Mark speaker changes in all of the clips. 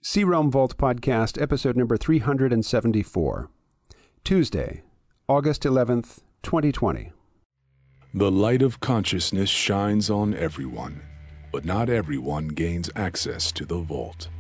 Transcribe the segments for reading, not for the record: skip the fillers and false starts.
Speaker 1: C-Realm Vault Podcast, episode number 374. Tuesday, August 11th, 2020.
Speaker 2: The light of consciousness shines on everyone, but not everyone gains access to the vault.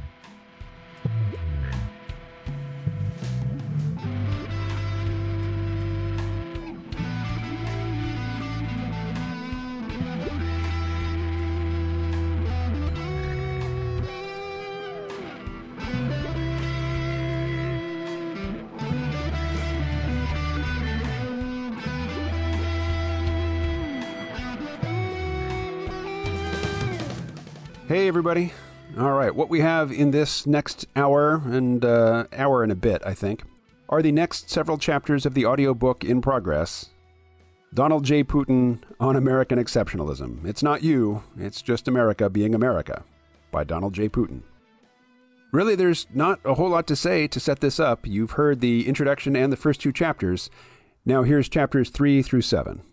Speaker 1: Hey, everybody. All right, what we have in this next hour and hour and a bit, I think, are the next several chapters of the audiobook in progress, Donald J. Putin on American Exceptionalism. It's not you, it's just America being America, by Donald J. Putin. Really, there's not a whole lot to say to set this up. You've heard the introduction and the first two chapters. Now here's chapters 3 through 7.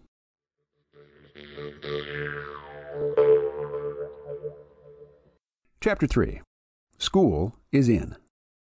Speaker 1: Chapter 3. School is in.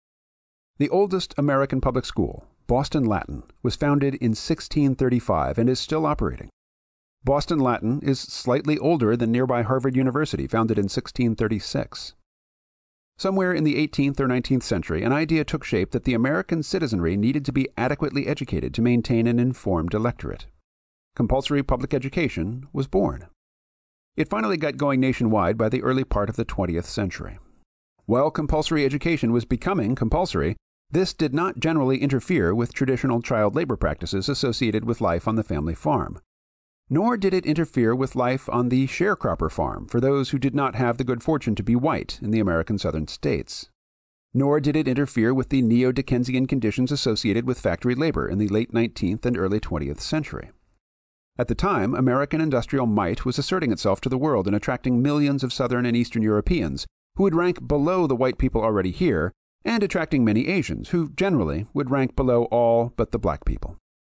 Speaker 1: The oldest American public school, Boston Latin, was founded in 1635 and is still operating. Boston Latin is slightly older than nearby Harvard University, founded in 1636. Somewhere in the 18th or 19th century, an idea took shape that the American citizenry needed to be adequately educated to maintain an informed electorate. Compulsory public education was born. It finally got going nationwide by the early part of the 20th century. While compulsory education was becoming compulsory, this did not generally interfere with traditional child labor practices associated with life on the family farm. Nor did it interfere with life on the sharecropper farm for those who did not have the good fortune to be white in the American southern states. Nor did it interfere with the neo-Dickensian conditions associated with factory labor in the late 19th and early 20th century. At the time, American industrial might was asserting itself to the world and attracting millions of Southern and Eastern Europeans who would rank below the white people already here, and attracting many Asians who generally would rank below all but the black people.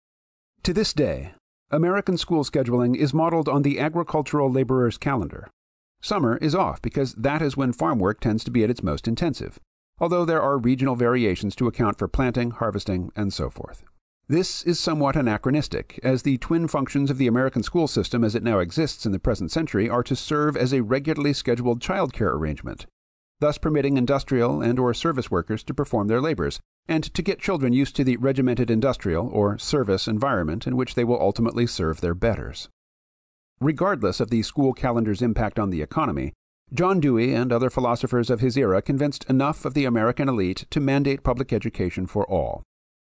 Speaker 1: To this day, American school scheduling is modeled on the agricultural laborer's calendar. Summer is off because that is when farm work tends to be at its most intensive, although there are regional variations to account for planting, harvesting, and so forth. This is somewhat anachronistic, as the twin functions of the American school system as it now exists in the present century are to serve as a regularly scheduled childcare arrangement, thus permitting industrial and or service workers to perform their labors, and to get children used to the regimented industrial or service environment in which they will ultimately serve their betters. Regardless of the school calendar's impact on the economy, John Dewey and other philosophers of his era convinced enough of the American elite to mandate public education for all.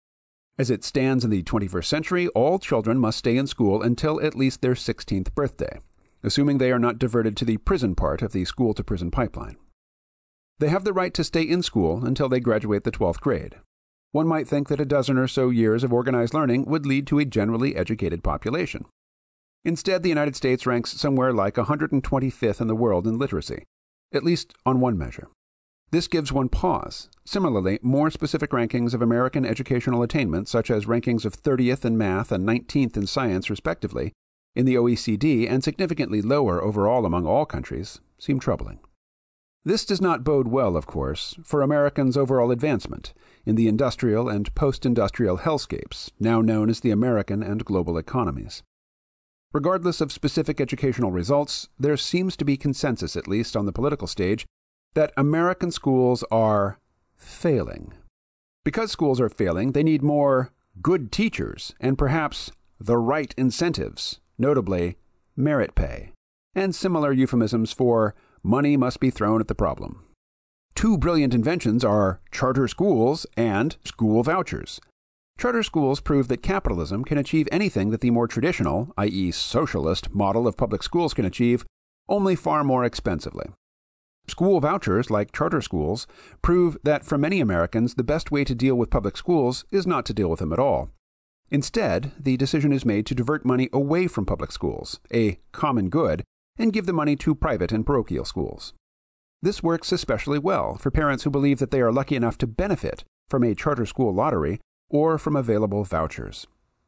Speaker 1: As it stands in the 21st century, all children must stay in school until at least their 16th birthday, assuming they are not diverted to the prison part of the school-to-prison pipeline. They have the right to stay in school until they graduate the 12th grade. One might think that a dozen or so years of organized learning would lead to a generally educated population. Instead, the United States ranks somewhere like 125th in the world in literacy, at least on one measure. This gives one pause. Similarly, more specific rankings of American educational attainment, such as rankings of 30th in math and 19th in science, respectively, in the OECD and significantly lower overall among all countries, seem troubling. This does not bode well, of course, for Americans' overall advancement in the industrial and post-industrial hellscapes, now known as the American and global economies. Regardless of specific educational results, there seems to be consensus, at least on the political stage, that American schools are failing. Because schools are failing, they need more good teachers and perhaps the right incentives, notably merit pay, and similar euphemisms for money must be thrown at the problem. Two brilliant inventions are charter schools and school vouchers. Charter schools prove that capitalism can achieve anything that the more traditional, i.e. socialist, model of public schools can achieve, only far more expensively. School vouchers, like charter schools, prove that for many Americans the best way to deal with public schools is not to deal with them at all. Instead, the decision is made to divert money away from public schools, a common good, and give the money to private and parochial schools. This works especially well for parents who believe that they are lucky enough to benefit from a charter school lottery or from available vouchers.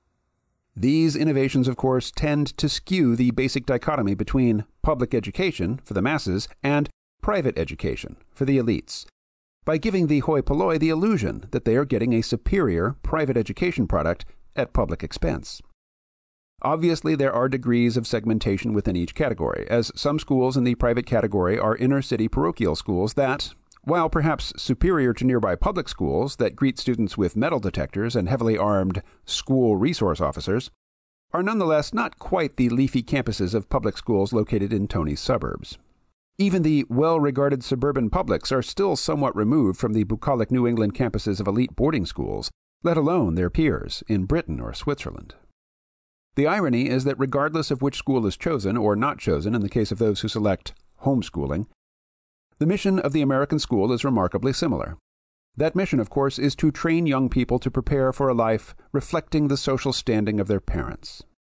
Speaker 1: These innovations, of course, tend to skew the basic dichotomy between public education for the masses and private education for the elites. by giving the hoi polloi the illusion that they are getting a superior private education product at public expense. Obviously, there are degrees of segmentation within each category, as some schools in the private category are inner-city parochial schools that, while perhaps superior to nearby public schools that greet students with metal detectors and heavily armed school resource officers, are nonetheless not quite the leafy campuses of public schools located in Tony's suburbs. Even the well-regarded suburban publics are still somewhat removed from the bucolic New England campuses of elite boarding schools, let alone their peers in Britain or Switzerland. The irony is that regardless of which school is chosen or not chosen in the case of those who select homeschooling, the mission of the American school is remarkably similar. That mission, of course, is to train young people to prepare for a life reflecting the social standing of their parents.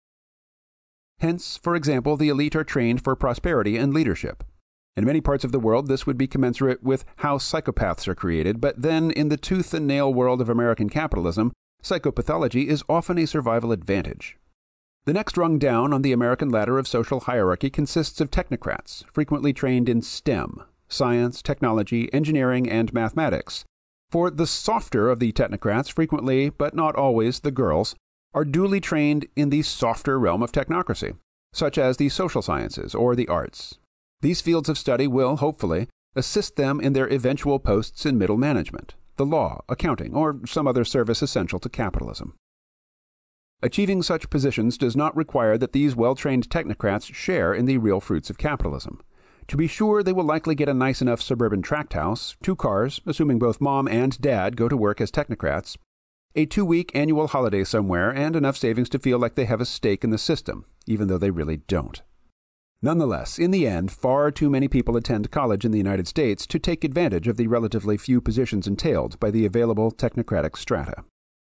Speaker 1: Hence, for example, the elite are trained for prosperity and leadership. In many parts of the world, this would be commensurate with how psychopaths are created, but then in the tooth-and-nail world of American capitalism, psychopathology is often a survival advantage. The next rung down on the American ladder of social hierarchy consists of technocrats, frequently trained in STEM, science, technology, engineering, and mathematics. For the softer of the technocrats, frequently, but not always, the girls, are duly trained in the softer realm of technocracy, such as the social sciences or the arts. These fields of study will, hopefully, assist them in their eventual posts in middle management, the law, accounting, or some other service essential to capitalism. Achieving such positions does not require that these well-trained technocrats share in the real fruits of capitalism. To be sure, they will likely get a nice enough suburban tract house, 2 cars, assuming both mom and dad go to work as technocrats, a 2-week annual holiday somewhere, and enough savings to feel like they have a stake in the system, even though they really don't. Nonetheless, in the end, far too many people attend college in the United States to take advantage of the relatively few positions entailed by the available technocratic strata.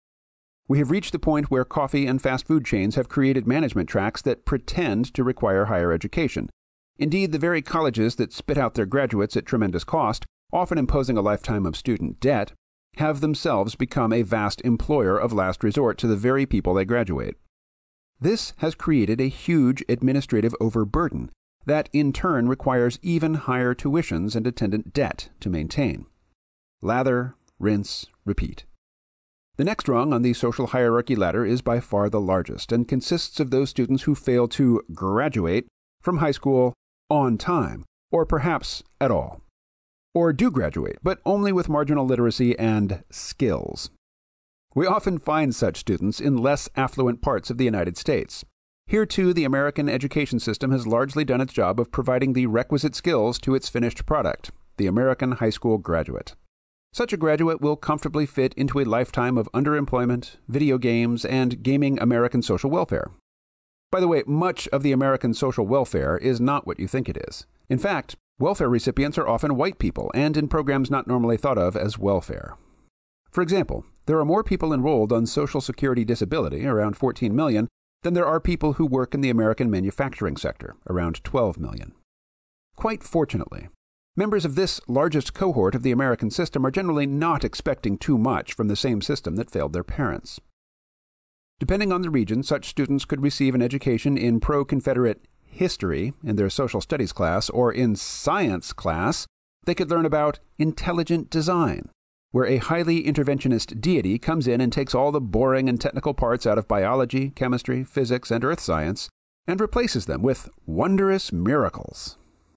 Speaker 1: We have reached the point where coffee and fast food chains have created management tracks that pretend to require higher education. Indeed, the very colleges that spit out their graduates at tremendous cost, often imposing a lifetime of student debt, have themselves become a vast employer of last resort to the very people they graduate. This has created a huge administrative overburden that in turn requires even higher tuitions and attendant debt to maintain. Lather, rinse, repeat. The next rung on the social hierarchy ladder is by far the largest and consists of those students who fail to graduate from high school on time, or perhaps at all. Or do graduate, but only with marginal literacy and skills. We often find such students in less affluent parts of the United States. Here, too, the American education system has largely done its job of providing the requisite skills to its finished product, the American high school graduate. Such a graduate will comfortably fit into a lifetime of underemployment, video games, and gaming American social welfare. By the way, much of the American social welfare is not what you think it is. In fact, welfare recipients are often white people and in programs not normally thought of as welfare. For example, there are more people enrolled on Social Security disability, around 14 million, than there are people who work in the American manufacturing sector, around 12 million. Quite fortunately, members of this largest cohort of the American system are generally not expecting too much from the same system that failed their parents. Depending on the region, such students could receive an education in pro-Confederate history in their social studies class, or in science class, they could learn about intelligent design, where a highly interventionist deity comes in and takes all the boring and technical parts out of biology, chemistry, physics, and earth science, and replaces them with wondrous miracles.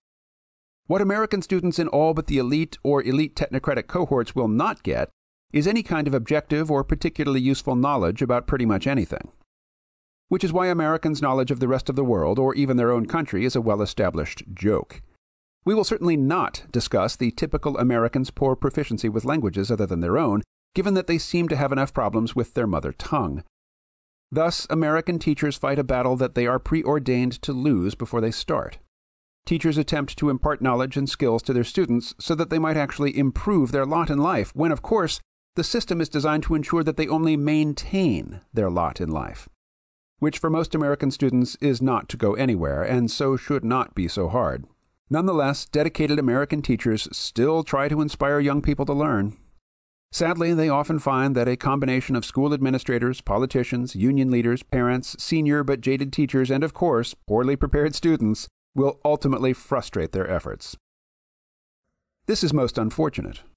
Speaker 1: What American students in all but the elite or elite technocratic cohorts will not get is any kind of objective or particularly useful knowledge about pretty much anything. Which is why Americans' knowledge of the rest of the world, or even their own country, is a well-established joke. We will certainly not discuss the typical Americans' poor proficiency with languages other than their own, given that they seem to have enough problems with their mother tongue. Thus, American teachers fight a battle that they are preordained to lose before they start. Teachers attempt to impart knowledge and skills to their students so that they might actually improve their lot in life, when, of course, the system is designed to ensure that they only maintain their lot in life, which for most American students is not to go anywhere, and so should not be so hard. Nonetheless, dedicated American teachers still try to inspire young people to learn. Sadly, they often find that a combination of school administrators, politicians, union leaders, parents, senior but jaded teachers, and of course, poorly prepared students, will ultimately frustrate their efforts. This is most unfortunate.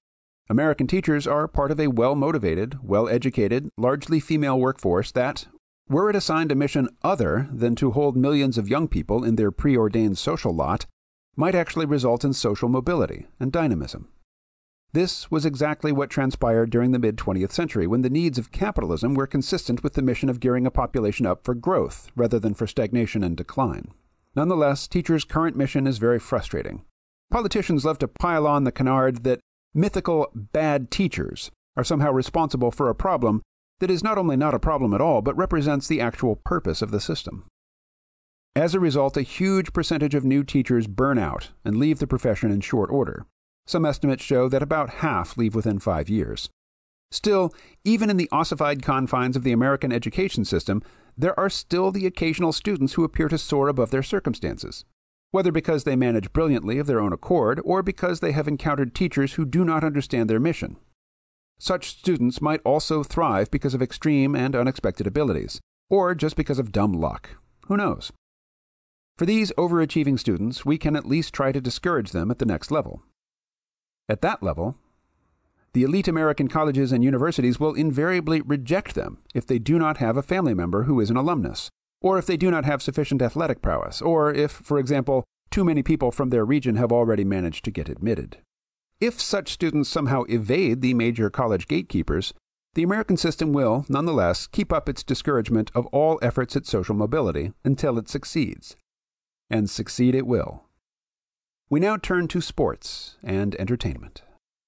Speaker 1: American teachers are part of a well-motivated, well-educated, largely female workforce that, were it assigned a mission other than to hold millions of young people in their preordained social lot, might actually result in social mobility and dynamism. This was exactly what transpired during the mid-20th century, when the needs of capitalism were consistent with the mission of gearing a population up for growth rather than for stagnation and decline. Nonetheless, teachers' current mission is very frustrating. Politicians love to pile on the canard that mythical bad teachers are somehow responsible for a problem that is not only not a problem at all, but represents the actual purpose of the system. As a result, a huge percentage of new teachers burn out and leave the profession in short order. Some estimates show that about half leave within 5 years. Still, even in the ossified confines of the American education system, there are still the occasional students who appear to soar above their circumstances, whether because they manage brilliantly of their own accord or because they have encountered teachers who do not understand their mission. Such students might also thrive because of extreme and unexpected abilities, or just because of dumb luck. Who knows? For these overachieving students, we can at least try to discourage them at the next level. At that level, the elite American colleges and universities will invariably reject them if they do not have a family member who is an alumnus, or if they do not have sufficient athletic prowess, or if, for example, too many people from their region have already managed to get admitted. If such students somehow evade the major college gatekeepers, the American system will, nonetheless, keep up its discouragement of all efforts at social mobility until it succeeds. And succeed it will. We now turn to sports and entertainment.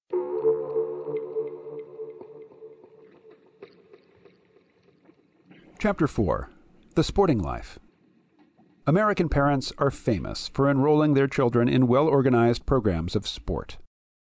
Speaker 1: Chapter 4. The Sporting Life. American parents are famous for enrolling their children in well-organized programs of sport.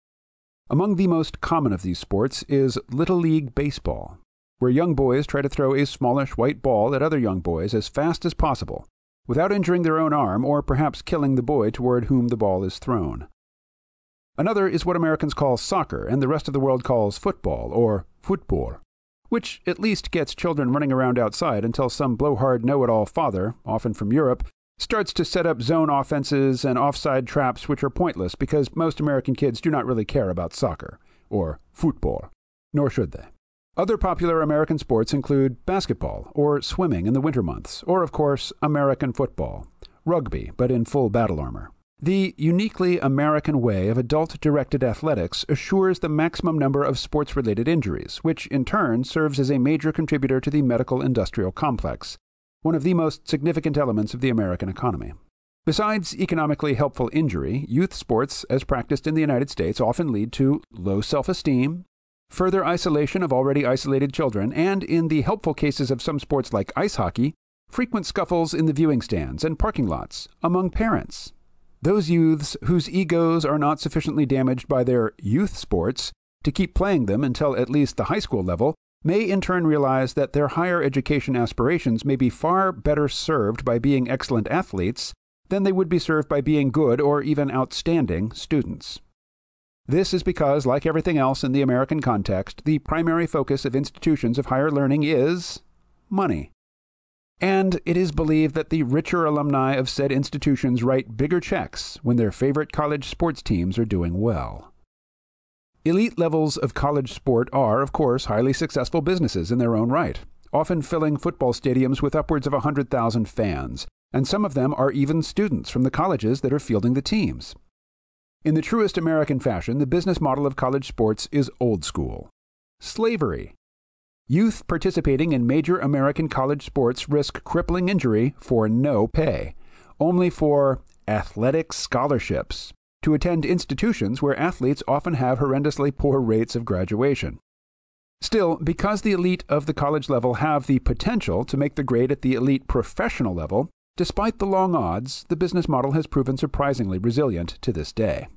Speaker 1: Among the most common of these sports is Little League Baseball, where young boys try to throw a smallish white ball at other young boys as fast as possible, without injuring their own arm or perhaps killing the boy toward whom the ball is thrown. Another is what Americans call soccer and the rest of the world calls football or football, which at least gets children running around outside until some blowhard know-it-all father, often from Europe, starts to set up zone offenses and offside traps which are pointless because most American kids do not really care about soccer, or football, nor should they. Other popular American sports include basketball, or swimming in the winter months, or, of course, American football, rugby, but in full battle armor. The uniquely American way of adult-directed athletics assures the maximum number of sports-related injuries, which in turn serves as a major contributor to the medical-industrial complex, one of the most significant elements of the American economy. Besides economically helpful injury, youth sports, as practiced in the United States, often lead to low self-esteem, further isolation of already isolated children, and, in the helpful cases of some sports like ice hockey, frequent scuffles in the viewing stands and parking lots among parents. Those youths whose egos are not sufficiently damaged by their youth sports to keep playing them until at least the high school level may in turn realize that their higher education aspirations may be far better served by being excellent athletes than they would be served by being good or even outstanding students. This is because, like everything else in the American context, the primary focus of institutions of higher learning is money. And it is believed that the richer alumni of said institutions write bigger checks when their favorite college sports teams are doing well. Elite levels of college sport are, of course, highly successful businesses in their own right, often filling football stadiums with upwards of 100,000 fans, and some of them are even students from the colleges that are fielding the teams. In the truest American fashion, the business model of college sports is old school. Slavery. Youth participating in major American college sports risk crippling injury for no pay, only for athletic scholarships to attend institutions where athletes often have horrendously poor rates of graduation. Still, because the elite of the college level have the potential to make the grade at the elite professional level, despite the long odds, the business model has proven surprisingly resilient to this day.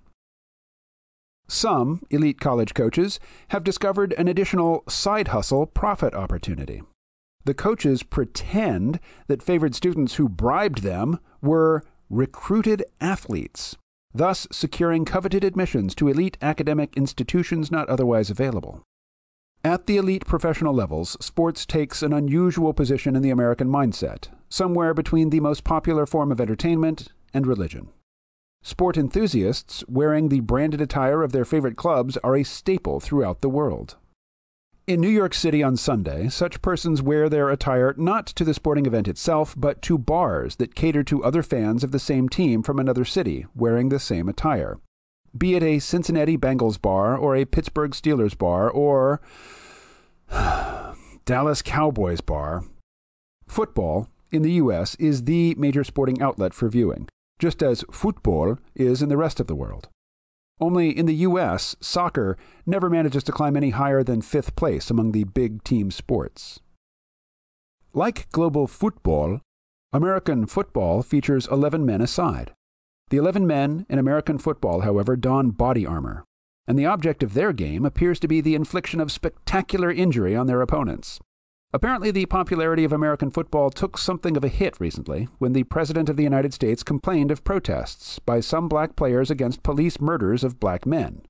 Speaker 1: Some elite college coaches have discovered an additional side hustle profit opportunity. The coaches pretend that favored students who bribed them were recruited athletes, thus securing coveted admissions to elite academic institutions not otherwise available. At the elite professional levels, sports takes an unusual position in the American mindset, somewhere between the most popular form of entertainment and religion. Sport enthusiasts wearing the branded attire of their favorite clubs are a staple throughout the world. In New York City on Sunday, such persons wear their attire not to the sporting event itself, but to bars that cater to other fans of the same team from another city wearing the same attire. Be it a Cincinnati Bengals bar, or a Pittsburgh Steelers bar, or Dallas Cowboys bar. Football, in the U.S., is the major sporting outlet for viewing, just as football is in the rest of the world. Only in the U.S., soccer never manages to climb any higher than fifth place among the big team sports. Like global football, American football features 11 men a side. The 11 men in American football, however, don body armor, and the object of their game appears to be the infliction of spectacular injury on their opponents. Apparently, the popularity of American football took something of a hit recently when the President of the United States complained of protests by some black players against police murders of black men.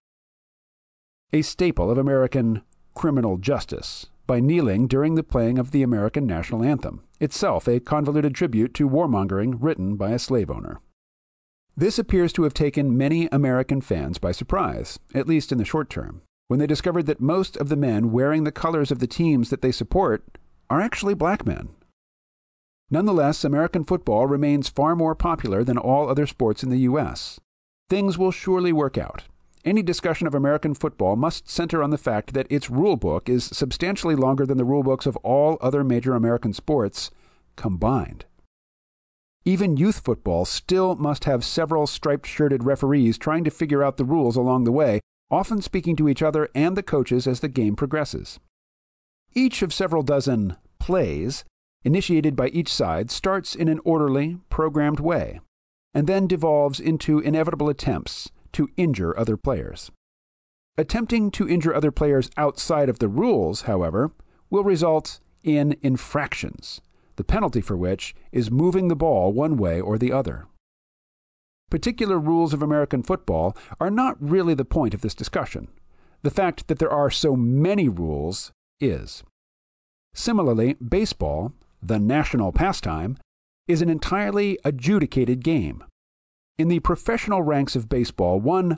Speaker 1: A staple of American criminal justice, by kneeling during the playing of the American national anthem, itself a convoluted tribute to warmongering written by a slave owner. This appears to have taken many American fans by surprise, at least in the short term, when they discovered that most of the men wearing the colors of the teams that they support are actually black men. Nonetheless, American football remains far more popular than all other sports in the U.S. Things will surely work out. Any discussion of American football must center on the fact that its rulebook is substantially longer than the rulebooks of all other major American sports combined. Even youth football still must have several striped-shirted referees trying to figure out the rules along the way, often speaking to each other and the coaches as the game progresses. Each of several dozen plays, initiated by each side, starts in an orderly, programmed way, and then devolves into inevitable attempts to injure other players. Attempting to injure other players outside of the rules, however, will result in infractions, the penalty for which is moving the ball one way or the other. Particular rules of American football are not really the point of this discussion. The fact that there are so many rules is. Similarly, baseball, the national pastime, is an entirely adjudicated game. In the professional ranks of baseball, one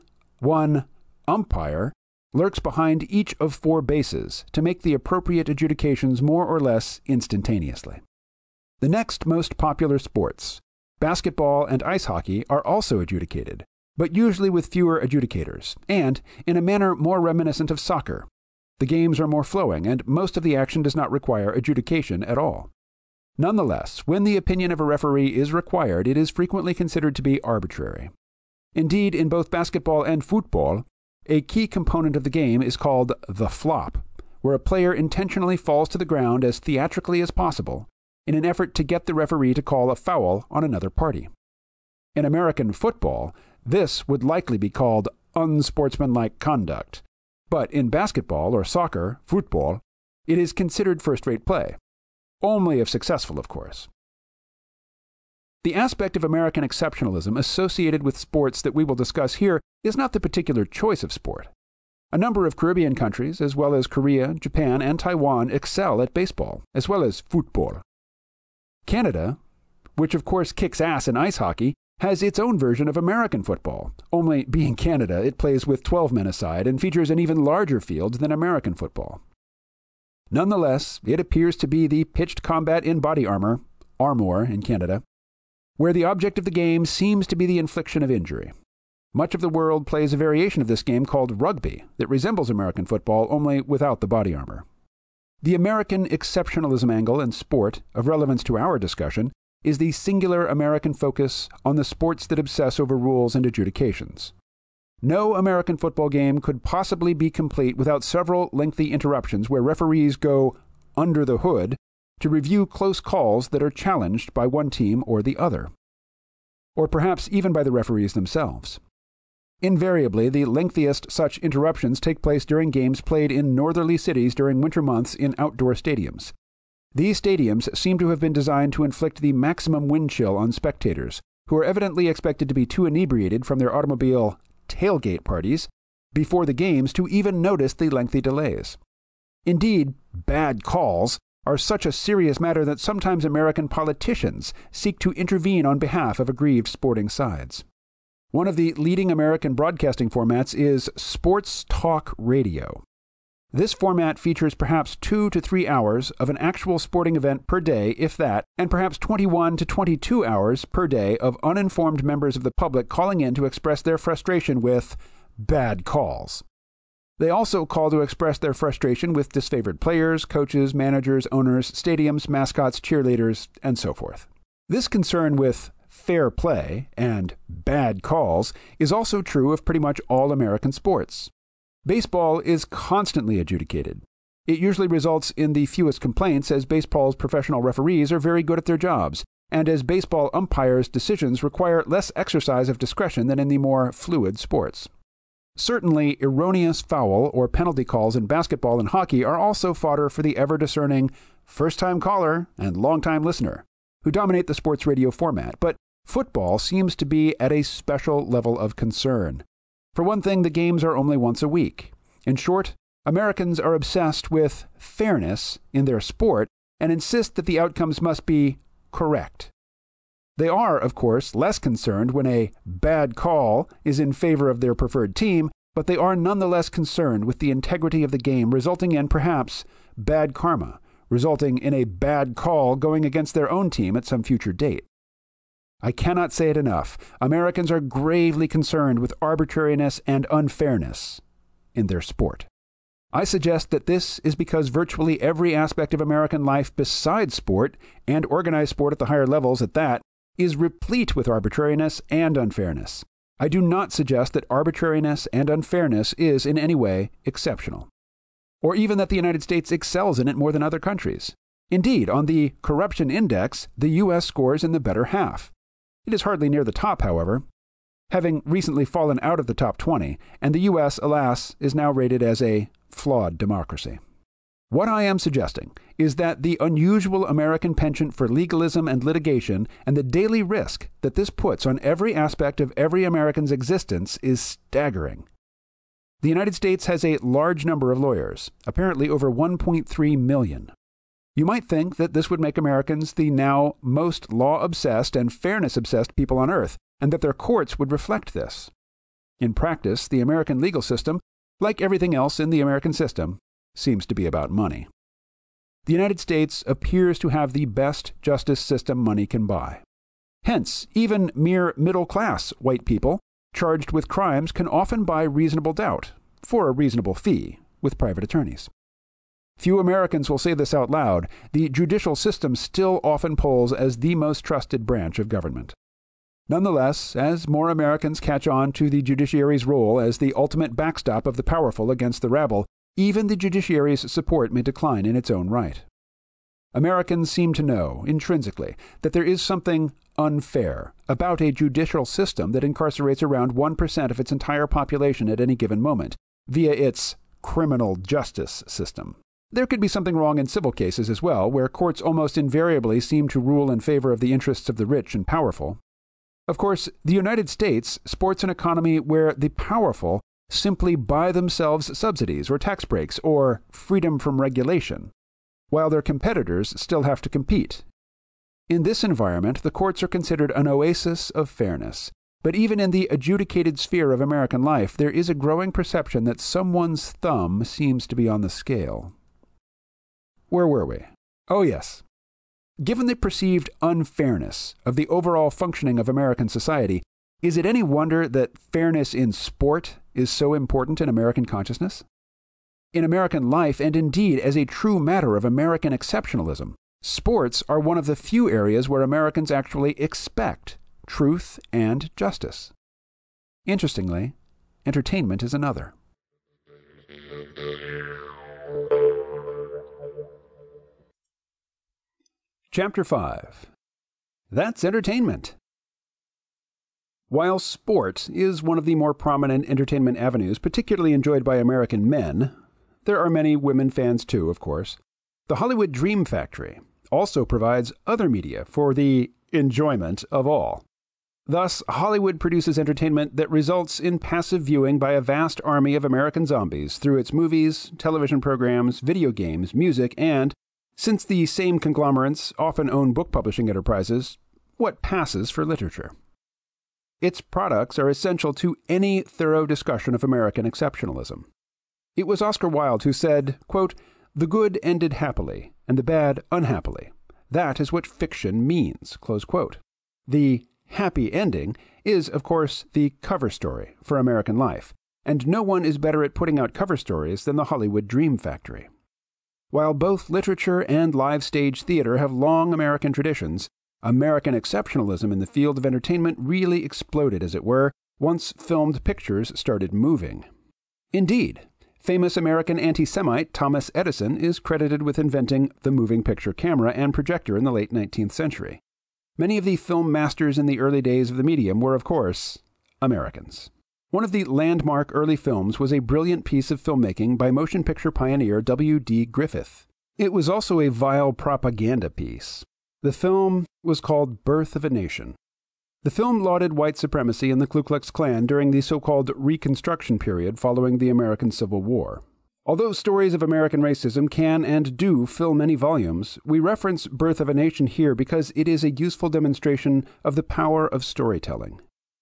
Speaker 1: umpire lurks behind each of 4 bases to make the appropriate adjudications more or less instantaneously. The next most popular sports, basketball and ice hockey, are also adjudicated, but usually with fewer adjudicators, and in a manner more reminiscent of soccer. The games are more flowing, and most of the action does not require adjudication at all. Nonetheless, when the opinion of a referee is required, it is frequently considered to be arbitrary. Indeed, in both basketball and football, a key component of the game is called the flop, where a player intentionally falls to the ground as theatrically as possible in an effort to get the referee to call a foul on another party. In American football, this would likely be called unsportsmanlike conduct, but in basketball or soccer, football, it is considered first-rate play. Only if successful, of course. The aspect of American exceptionalism associated with sports that we will discuss here is not the particular choice of sport. A number of Caribbean countries, as well as Korea, Japan, and Taiwan, excel at baseball, as well as football. Canada, which of course kicks ass in ice hockey, has its own version of American football. Only, being Canada, it plays with 12 men aside and features an even larger field than American football. Nonetheless, it appears to be the pitched combat in body armor in Canada, where the object of the game seems to be the infliction of injury. Much of the world plays a variation of this game called rugby that resembles American football, only without the body armor. The American exceptionalism angle in sport, of relevance to our discussion, is the singular American focus on the sports that obsess over rules and adjudications. No American football game could possibly be complete without several lengthy interruptions where referees go under the hood to review close calls that are challenged by one team or the other, or perhaps even by the referees themselves. Invariably, the lengthiest such interruptions take place during games played in northerly cities during winter months in outdoor stadiums. These stadiums seem to have been designed to inflict the maximum wind chill on spectators, who are evidently expected to be too inebriated from their automobile tailgate parties before the games to even notice the lengthy delays. Indeed, bad calls are such a serious matter that sometimes American politicians seek to intervene on behalf of aggrieved sporting sides. One of the leading American broadcasting formats is sports talk radio. This format features perhaps 2 to 3 hours of an actual sporting event per day, if that, and perhaps 21 to 22 hours per day of uninformed members of the public calling in to express their frustration with bad calls. They also call to express their frustration with disfavored players, coaches, managers, owners, stadiums, mascots, cheerleaders, and so forth. This concern with fair play and bad calls is also true of pretty much all American sports. Baseball is constantly adjudicated. It usually results in the fewest complaints, as baseball's professional referees are very good at their jobs, and as baseball umpires' decisions require less exercise of discretion than in the more fluid sports. Certainly, erroneous foul or penalty calls in basketball and hockey are also fodder for the ever-discerning first-time caller and long-time listener, who dominate the sports radio format, but football seems to be at a special level of concern. For one thing, the games are only once a week. In short, Americans are obsessed with fairness in their sport and insist that the outcomes must be correct. They are, of course, less concerned when a bad call is in favor of their preferred team, but they are nonetheless concerned with the integrity of the game, resulting in, perhaps, bad karma, resulting in a bad call going against their own team at some future date. I cannot say it enough. Americans are gravely concerned with arbitrariness and unfairness in their sport. I suggest that this is because virtually every aspect of American life besides sport, and organized sport at the higher levels at that, is replete with arbitrariness and unfairness. I do not suggest that arbitrariness and unfairness is in any way exceptional, or even that the United States excels in it more than other countries. Indeed, on the corruption index, the U.S. scores in the better half. It is hardly near the top, however, having recently fallen out of the top 20, and the U.S., alas, is now rated as a flawed democracy. What I am suggesting is that the unusual American penchant for legalism and litigation and the daily risk that this puts on every aspect of every American's existence is staggering. The United States has a large number of lawyers, apparently over 1.3 million. You might think that this would make Americans the now most law-obsessed and fairness-obsessed people on earth, and that their courts would reflect this. In practice, the American legal system, like everything else in the American system, seems to be about money. The United States appears to have the best justice system money can buy. Hence, even mere middle-class white people charged with crimes can often buy reasonable doubt, for a reasonable fee, with private attorneys. Few Americans will say this out loud. The judicial system still often polls as the most trusted branch of government. Nonetheless, as more Americans catch on to the judiciary's role as the ultimate backstop of the powerful against the rabble, even the judiciary's support may decline in its own right. Americans seem to know, intrinsically, that there is something unfair about a judicial system that incarcerates around 1% of its entire population at any given moment, via its criminal justice system. There could be something wrong in civil cases as well, where courts almost invariably seem to rule in favor of the interests of the rich and powerful. Of course, the United States sports an economy where the powerful simply buy themselves subsidies or tax breaks or freedom from regulation, while their competitors still have to compete. In this environment, the courts are considered an oasis of fairness. But even in the adjudicated sphere of American life, there is a growing perception that someone's thumb seems to be on the scale. Where were we? Oh, yes. Given the perceived unfairness of the overall functioning of American society, is it any wonder that fairness in sport is so important in American consciousness? In American life, and indeed as a true matter of American exceptionalism, sports are one of the few areas where Americans actually expect truth and justice. Interestingly, entertainment is another. Chapter 5. That's entertainment. While sport is one of the more prominent entertainment avenues, particularly enjoyed by American men, there are many women fans too, of course. The Hollywood Dream Factory also provides other media for the enjoyment of all. Thus, Hollywood produces entertainment that results in passive viewing by a vast army of American zombies through its movies, television programs, video games, music, and, since the same conglomerates often own book publishing enterprises, what passes for literature. Its products are essential to any thorough discussion of American exceptionalism. It was Oscar Wilde who said, quote, "The good ended happily, and the bad unhappily. That is what fiction means," close quote. The happy ending is, of course, the cover story for American life, and no one is better at putting out cover stories than the Hollywood Dream Factory. While both literature and live stage theater have long American traditions, American exceptionalism in the field of entertainment really exploded, as it were, once filmed pictures started moving. Indeed, famous American anti-Semite Thomas Edison is credited with inventing the moving picture camera and projector in the late 19th century. Many of the film masters in the early days of the medium were, of course, Americans. One of the landmark early films was a brilliant piece of filmmaking by motion picture pioneer W.D. Griffith. It was also a vile propaganda piece. The film was called Birth of a Nation. The film lauded white supremacy and the Ku Klux Klan during the so-called Reconstruction period following the American Civil War. Although stories of American racism can and do fill many volumes, we reference Birth of a Nation here because it is a useful demonstration of the power of storytelling.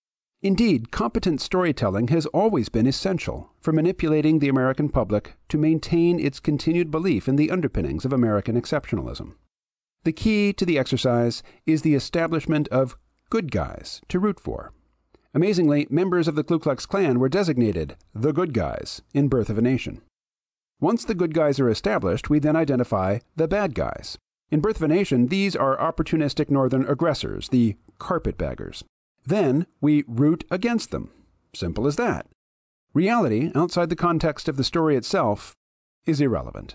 Speaker 1: Indeed, competent storytelling has always been essential for manipulating the American public to maintain its continued belief in the underpinnings of American exceptionalism. The key to the exercise is the establishment of good guys to root for. Amazingly, members of the Ku Klux Klan were designated the good guys in Birth of a Nation. Once the good guys are established, we then identify the bad guys. In Birth of a Nation, these are opportunistic northern aggressors, the carpetbaggers. Then we root against them. Simple as that. Reality, outside the context of the story itself, is irrelevant.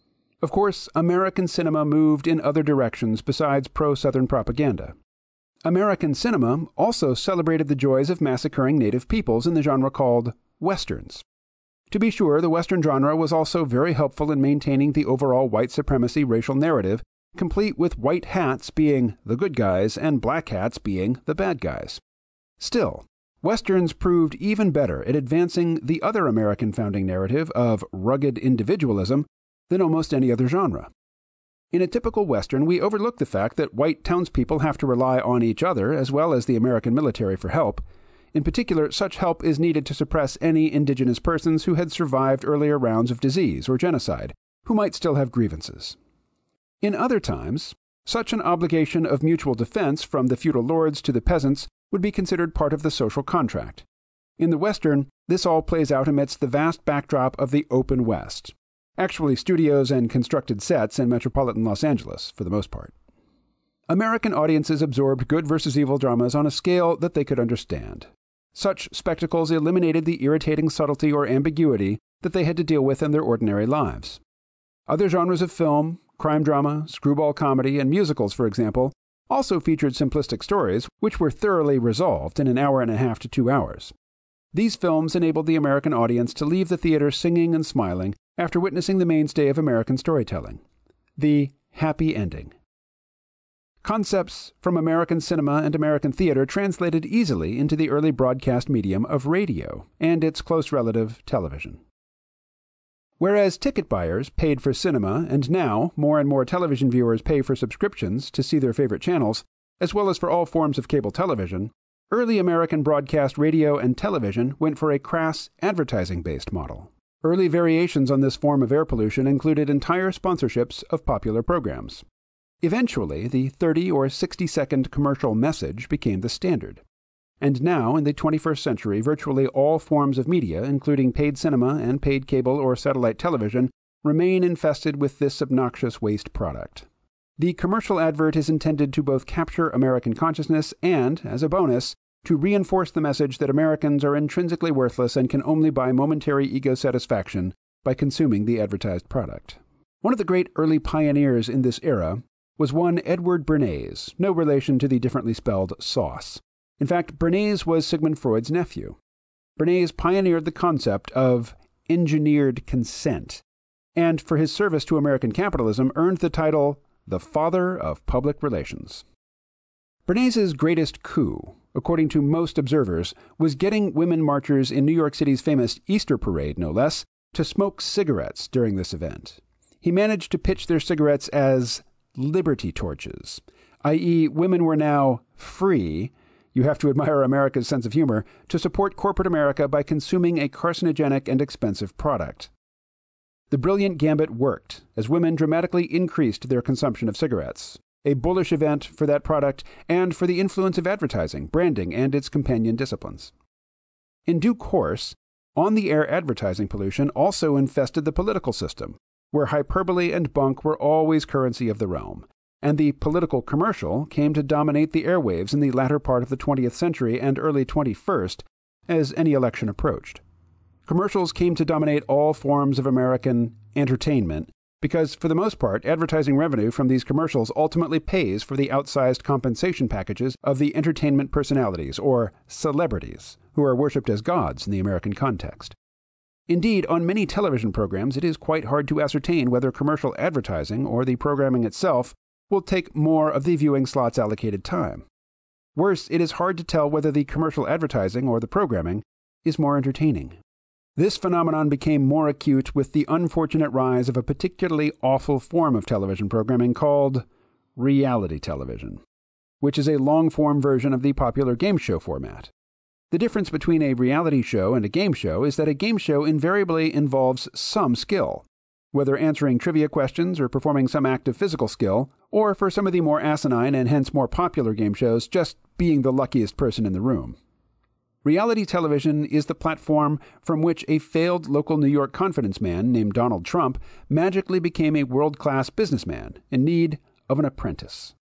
Speaker 1: Of course, American cinema moved in other directions besides pro-Southern propaganda. American cinema also celebrated the joys of massacring native peoples in the genre called Westerns. To be sure, the Western genre was also very helpful in maintaining the overall white supremacy racial narrative, complete with white hats being the good guys and black hats being the bad guys. Still, Westerns proved even better at advancing the other American founding narrative of rugged individualism than almost any other genre. In a typical Western, we overlook the fact that white townspeople have to rely on each other as well as the American military for help. In particular, such help is needed to suppress any indigenous persons who had survived earlier rounds of disease or genocide, who might still have grievances. In other times, such an obligation of mutual defense from the feudal lords to the peasants would be considered part of the social contract. In the Western, this all plays out amidst the vast backdrop of the open West. Actually, studios and constructed sets in metropolitan Los Angeles, for the most part. American audiences absorbed good versus evil dramas on a scale that they could understand. Such spectacles eliminated the irritating subtlety or ambiguity that they had to deal with in their ordinary lives. Other genres of film, crime drama, screwball comedy, and musicals, for example, also featured simplistic stories which were thoroughly resolved in an hour and a half to 2 hours. These films enabled the American audience to leave the theater singing and smiling after witnessing the mainstay of American storytelling, the happy ending. Concepts from American cinema and American theater translated easily into the early broadcast medium of radio and its close relative, television. Whereas ticket buyers paid for cinema, and now more and more television viewers pay for subscriptions to see their favorite channels, as well as for all forms of cable television, early American broadcast radio and television went for a crass, advertising-based model. Early variations on this form of air pollution included entire sponsorships of popular programs. Eventually, the 30 or 60-second commercial message became the standard. And now, in the 21st century, virtually all forms of media, including paid cinema and paid cable or satellite television, remain infested with this obnoxious waste product. The commercial advert is intended to both capture American consciousness and, as a bonus, to reinforce the message that Americans are intrinsically worthless and can only buy momentary ego satisfaction by consuming the advertised product. One of the great early pioneers in this era was one Edward Bernays, no relation to the differently spelled sauce. In fact, Bernays was Sigmund Freud's nephew. Bernays pioneered the concept of engineered consent, and for his service to American capitalism earned the title the Father of Public Relations. Bernays' greatest coup, according to most observers, was getting women marchers in New York City's famous Easter Parade, no less, to smoke cigarettes during this event. He managed to pitch their cigarettes as liberty torches, i.e., women were now free You have to admire America's sense of humor to support corporate America by consuming a carcinogenic and expensive product. The brilliant gambit worked, as women dramatically increased their consumption of cigarettes, a bullish event for that product and for the influence of advertising, branding, and its companion disciplines. In due course, on-the-air advertising pollution also infested the political system, where hyperbole and bunk were always currency of the realm, and the political commercial came to dominate the airwaves in the latter part of the 20th century and early 21st as any election approached. Commercials came to dominate all forms of American entertainment because, for the most part, advertising revenue from these commercials ultimately pays for the outsized compensation packages of the entertainment personalities, or celebrities, who are worshipped as gods in the American context. Indeed, on many television programs, it is quite hard to ascertain whether commercial advertising or the programming itself will take more of the viewing slot's allocated time. Worse, it is hard to tell whether the commercial advertising or the programming is more entertaining. This phenomenon became more acute with the unfortunate rise of a particularly awful form of television programming called reality television, which is a long-form version of the popular game show format. The difference between a reality show and a game show is that a game show invariably involves some skill, whether answering trivia questions or performing some act of physical skill, or for some of the more asinine and hence more popular game shows, just being the luckiest person in the room. Reality television is the platform from which a failed local New York confidence man named Donald Trump magically became a world-class businessman in need of an apprentice.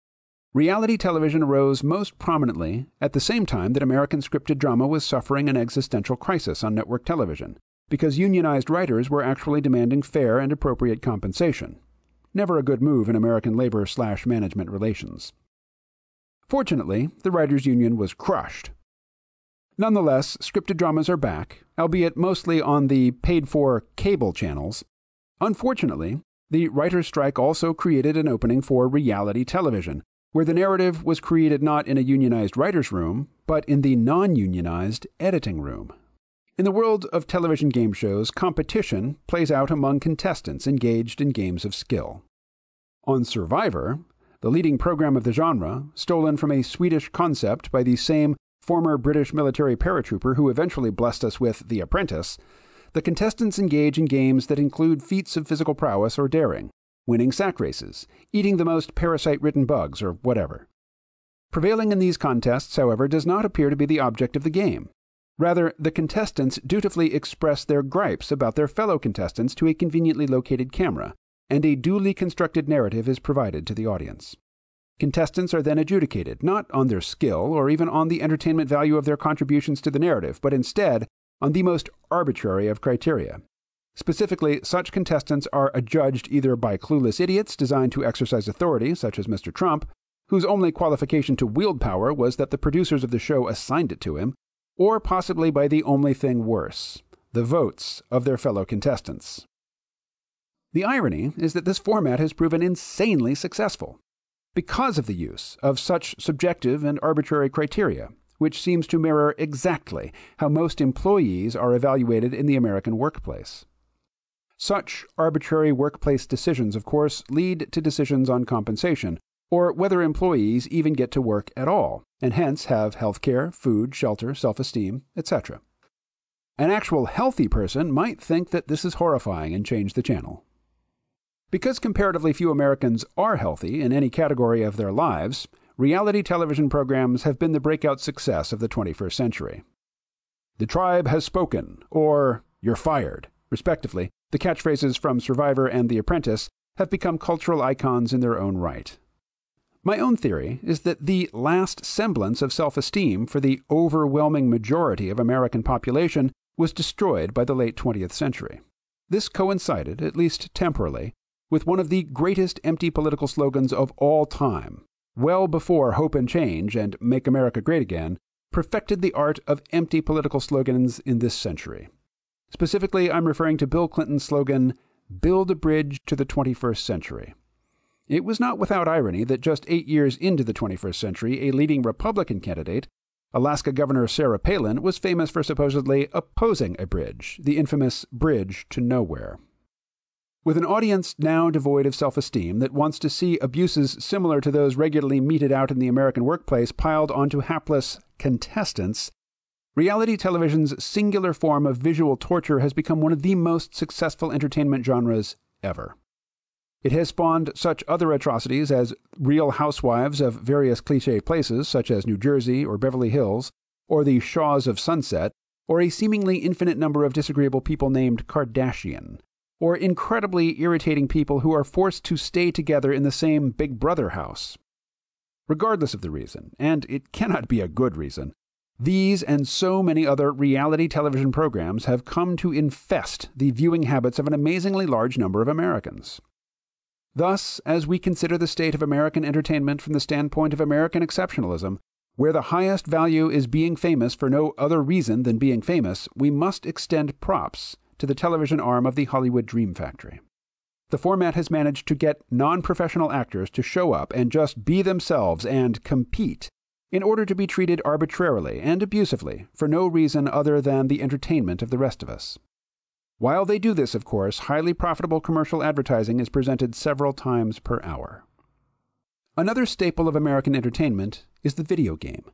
Speaker 1: Reality television arose most prominently at the same time that American scripted drama was suffering an existential crisis on network television, because unionized writers were actually demanding fair and appropriate compensation. Never a good move in American labor/management relations. Fortunately, the writers' union was crushed. Nonetheless, scripted dramas are back, albeit mostly on the paid-for cable channels. Unfortunately, the writers' strike also created an opening for reality television, where the narrative was created not in a unionized writer's room, but in the non-unionized editing room. In the world of television game shows, competition plays out among contestants engaged in games of skill. On Survivor, the leading program of the genre, stolen from a Swedish concept by the same former British military paratrooper who eventually blessed us with The Apprentice, the contestants engage in games that include feats of physical prowess or daring, winning sack races, eating the most parasite-ridden bugs, or whatever. Prevailing in these contests, however, does not appear to be the object of the game. Rather, the contestants dutifully express their gripes about their fellow contestants to a conveniently located camera, and a duly constructed narrative is provided to the audience. Contestants are then adjudicated, not on their skill or even on the entertainment value of their contributions to the narrative, but instead on the most arbitrary of criteria. Specifically, such contestants are adjudged either by clueless idiots designed to exercise authority, such as Mr. Trump, whose only qualification to wield power was that the producers of the show assigned it to him, or possibly by the only thing worse, the votes of their fellow contestants. The irony is that this format has proven insanely successful because of the use of such subjective and arbitrary criteria, which seems to mirror exactly how most employees are evaluated in the American workplace. Such arbitrary workplace decisions, of course, lead to decisions on compensation, or whether employees even get to work at all, and hence have health care, food, shelter, self-esteem, etc. An actual healthy person might think that this is horrifying and change the channel. Because comparatively few Americans are healthy in any category of their lives, reality television programs have been the breakout success of the 21st century. "The tribe has spoken," or "You're fired," respectively, the catchphrases from Survivor and The Apprentice, have become cultural icons in their own right. My own theory is that the last semblance of self-esteem for the overwhelming majority of American population was destroyed by the late 20th century. This coincided, at least temporally, with one of the greatest empty political slogans of all time, well before Hope and Change and Make America Great Again perfected the art of empty political slogans in this century. Specifically, I'm referring to Bill Clinton's slogan, "Build a bridge to the 21st century." It was not without irony that just 8 years into the 21st century, a leading Republican candidate, Alaska Governor Sarah Palin, was famous for supposedly opposing a bridge, the infamous Bridge to Nowhere. With an audience now devoid of self-esteem that wants to see abuses similar to those regularly meted out in the American workplace piled onto hapless contestants, reality television's singular form of visual torture has become one of the most successful entertainment genres ever. It has spawned such other atrocities as Real Housewives of various cliché places such as New Jersey or Beverly Hills, or the Shaws of Sunset, or a seemingly infinite number of disagreeable people named Kardashian, or incredibly irritating people who are forced to stay together in the same Big Brother house. Regardless of the reason, and it cannot be a good reason, these and so many other reality television programs have come to infest the viewing habits of an amazingly large number of Americans. Thus, as we consider the state of American entertainment from the standpoint of American exceptionalism, where the highest value is being famous for no other reason than being famous, we must extend props to the television arm of the Hollywood Dream Factory. The format has managed to get non-professional actors to show up and just be themselves and compete in order to be treated arbitrarily and abusively for no reason other than the entertainment of the rest of us. While they do this, of course, highly profitable commercial advertising is presented several times per hour. Another staple of American entertainment is the video game.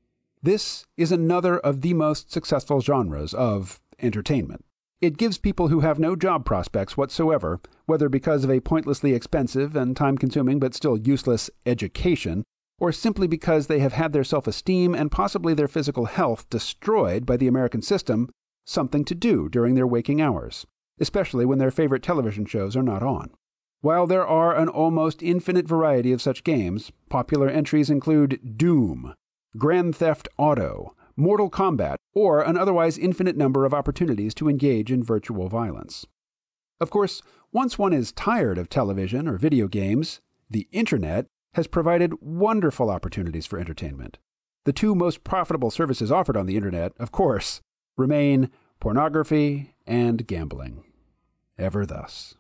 Speaker 1: This is another of the most successful genres of entertainment. It gives people who have no job prospects whatsoever, whether because of a pointlessly expensive and time-consuming but still useless education, or simply because they have had their self-esteem and possibly their physical health destroyed by the American system, something to do during their waking hours, especially when their favorite television shows are not on. While there are an almost infinite variety of such games, popular entries include Doom, Grand Theft Auto, Mortal Kombat, or an otherwise infinite number of opportunities to engage in virtual violence. Of course, once one is tired of television or video games, the Internet has provided wonderful opportunities for entertainment. The two most profitable services offered on the Internet, of course, remain pornography and gambling. Ever thus.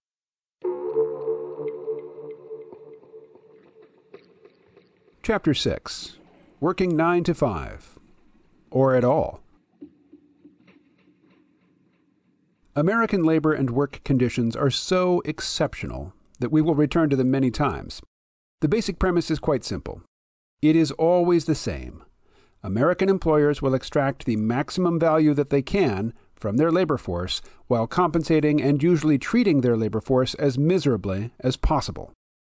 Speaker 1: Chapter 6. Working 9 to 5. Or at all. American labor and work conditions are so exceptional that we will return to them many times. The basic premise is quite simple. It is always the same. American employers will extract the maximum value that they can from their labor force while compensating and usually treating their labor force as miserably as possible.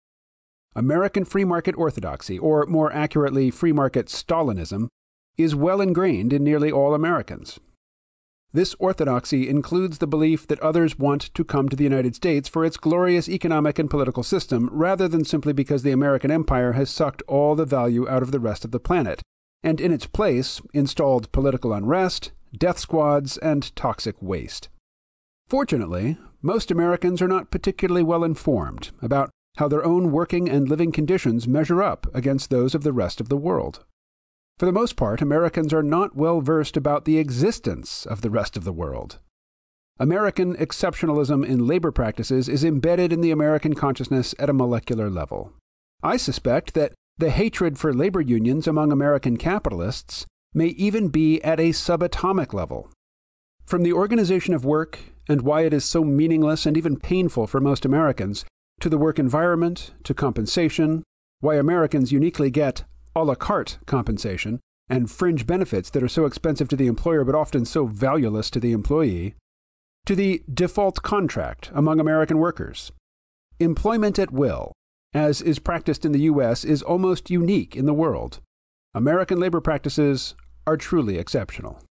Speaker 1: American free market orthodoxy, or more accurately free market Stalinism, is well ingrained in nearly all Americans. This orthodoxy includes the belief that others want to come to the United States for its glorious economic and political system rather than simply because the American empire has sucked all the value out of the rest of the planet, and in its place installed political unrest, death squads, and toxic waste. Fortunately, most Americans are not particularly well informed about how their own working and living conditions measure up against those of the rest of the world. For the most part, Americans are not well versed about the existence of the rest of the world. American exceptionalism in labor practices is embedded in the American consciousness at a molecular level. I suspect that the hatred for labor unions among American capitalists may even be at a subatomic level. From the organization of work and why it is so meaningless and even painful for most Americans, to the work environment, to compensation, why Americans uniquely get a la carte compensation, and fringe benefits that are so expensive to the employer but often so valueless to the employee, to the default contract among American workers. Employment at will, as is practiced in the U.S., is almost unique in the world. American labor practices are truly exceptional.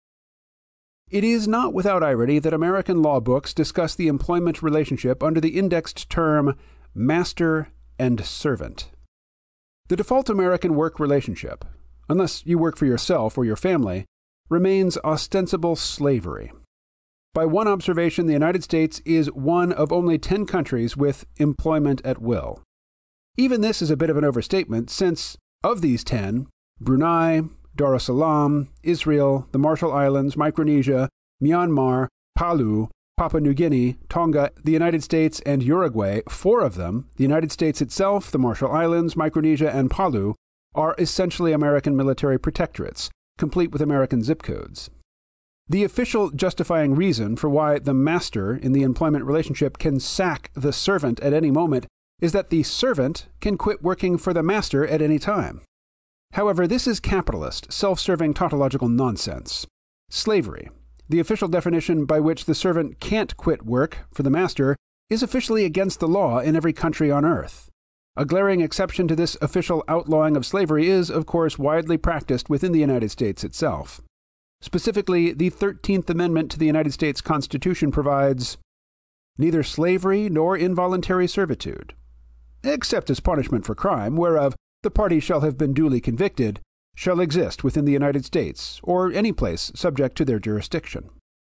Speaker 1: It is not without irony that American law books discuss the employment relationship under the indexed term master and servant. The default American work relationship, unless you work for yourself or your family, remains ostensible slavery. By one observation, the United States is one of only 10 countries with employment at will. Even this is a bit of an overstatement, since of these 10, Brunei, Dar es Salaam, Israel, the Marshall Islands, Micronesia, Myanmar, Palau, Papua New Guinea, Tonga, the United States, and Uruguay, 4 of them, the United States itself, the Marshall Islands, Micronesia, and Palau, are essentially American military protectorates, complete with American zip codes. The official justifying reason for why the master in the employment relationship can sack the servant at any moment is that the servant can quit working for the master at any time. However, this is capitalist, self-serving tautological nonsense. Slavery, the official definition by which the servant can't quit work for the master, is officially against the law in every country on earth. A glaring exception to this official outlawing of slavery is, of course, widely practiced within the United States itself. Specifically, the 13th Amendment to the United States Constitution provides, "Neither slavery nor involuntary servitude, except as punishment for crime, whereof the party shall have been duly convicted, shall exist within the United States, or any place subject to their jurisdiction."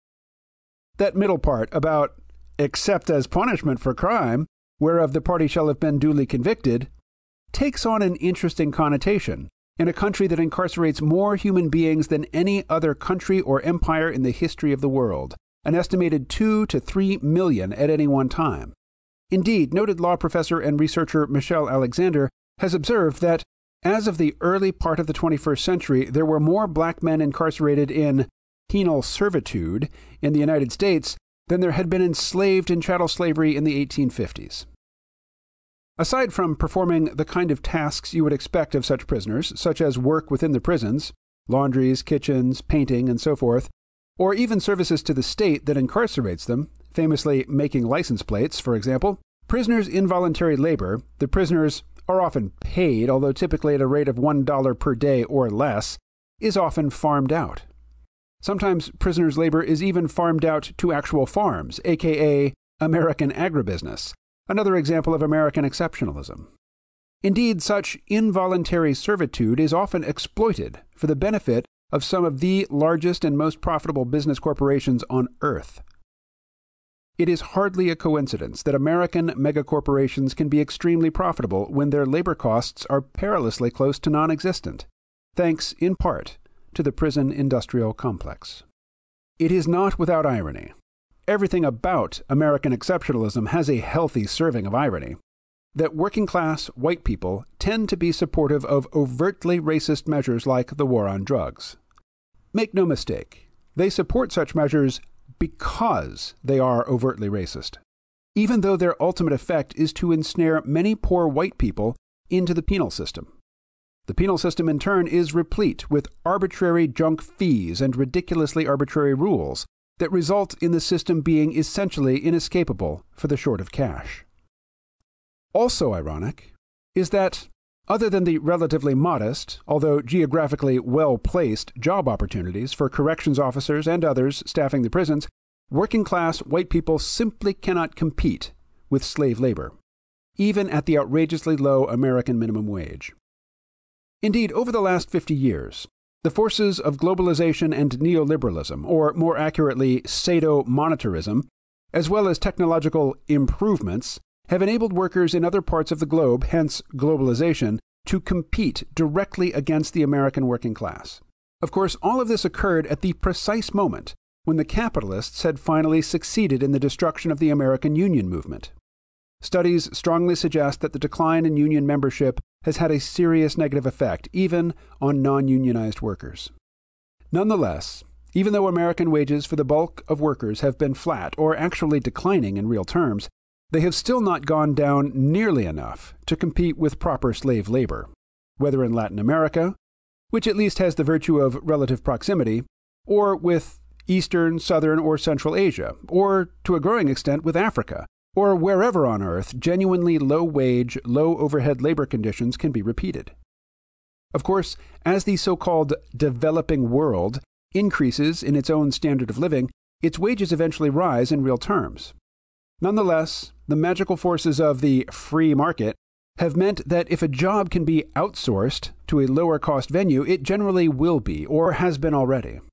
Speaker 1: That middle part about "except as punishment for crime, whereof the party shall have been duly convicted," takes on an interesting connotation in a country that incarcerates more human beings than any other country or empire in the history of the world, an estimated 2 to 3 million at any one time. Indeed, noted law professor and researcher Michelle Alexander has observed that, as of the early part of the 21st century, there were more black men incarcerated in penal servitude in the United States than there had been enslaved in chattel slavery in the 1850s. Aside from performing the kind of tasks you would expect of such prisoners, such as work within the prisons, laundries, kitchens, painting, and so forth, or even services to the state that incarcerates them, famously making license plates, for example, prisoners' involuntary labor, the prisoners are often paid, although typically at a rate of $1 per day or less, is often farmed out. Sometimes prisoners' labor is even farmed out to actual farms, aka American agribusiness, another example of American exceptionalism. Indeed, such involuntary servitude is often exploited for the benefit of some of the largest and most profitable business corporations on Earth. It is hardly a coincidence that American megacorporations can be extremely profitable when their labor costs are perilously close to non-existent, thanks, in part, to the prison industrial complex. It is not without irony. Everything about American exceptionalism has a healthy serving of irony, that working-class white people tend to be supportive of overtly racist measures like the war on drugs. Make no mistake, they support such measures because they are overtly racist, even though their ultimate effect is to ensnare many poor white people into the penal system. The penal system, in turn, is replete with arbitrary junk fees and ridiculously arbitrary rules that result in the system being essentially inescapable for the short of cash. Also ironic is that, other than the relatively modest, although geographically well-placed job opportunities for corrections officers and others staffing the prisons, working-class white people simply cannot compete with slave labor, even at the outrageously low American minimum wage. Indeed, over the last 50 years, the forces of globalization and neoliberalism, or more accurately, sadomonetarism, as well as technological improvements, have enabled workers in other parts of the globe, hence globalization, to compete directly against the American working class. Of course, all of this occurred at the precise moment when the capitalists had finally succeeded in the destruction of the American union movement. Studies strongly suggest that the decline in union membership has had a serious negative effect, even on non-unionized workers. Nonetheless, even though American wages for the bulk of workers have been flat or actually declining in real terms, they have still not gone down nearly enough to compete with proper slave labor, whether in Latin America, which at least has the virtue of relative proximity, or with Eastern, Southern, or Central Asia, or to a growing extent with Africa, or wherever on Earth genuinely low-wage, low-overhead labor conditions can be repeated. Of course, as the so-called developing world increases in its own standard of living, its wages eventually rise in real terms. Nonetheless, the magical forces of the free market have meant that if a job can be outsourced to a lower-cost venue, it generally will be, or has been already.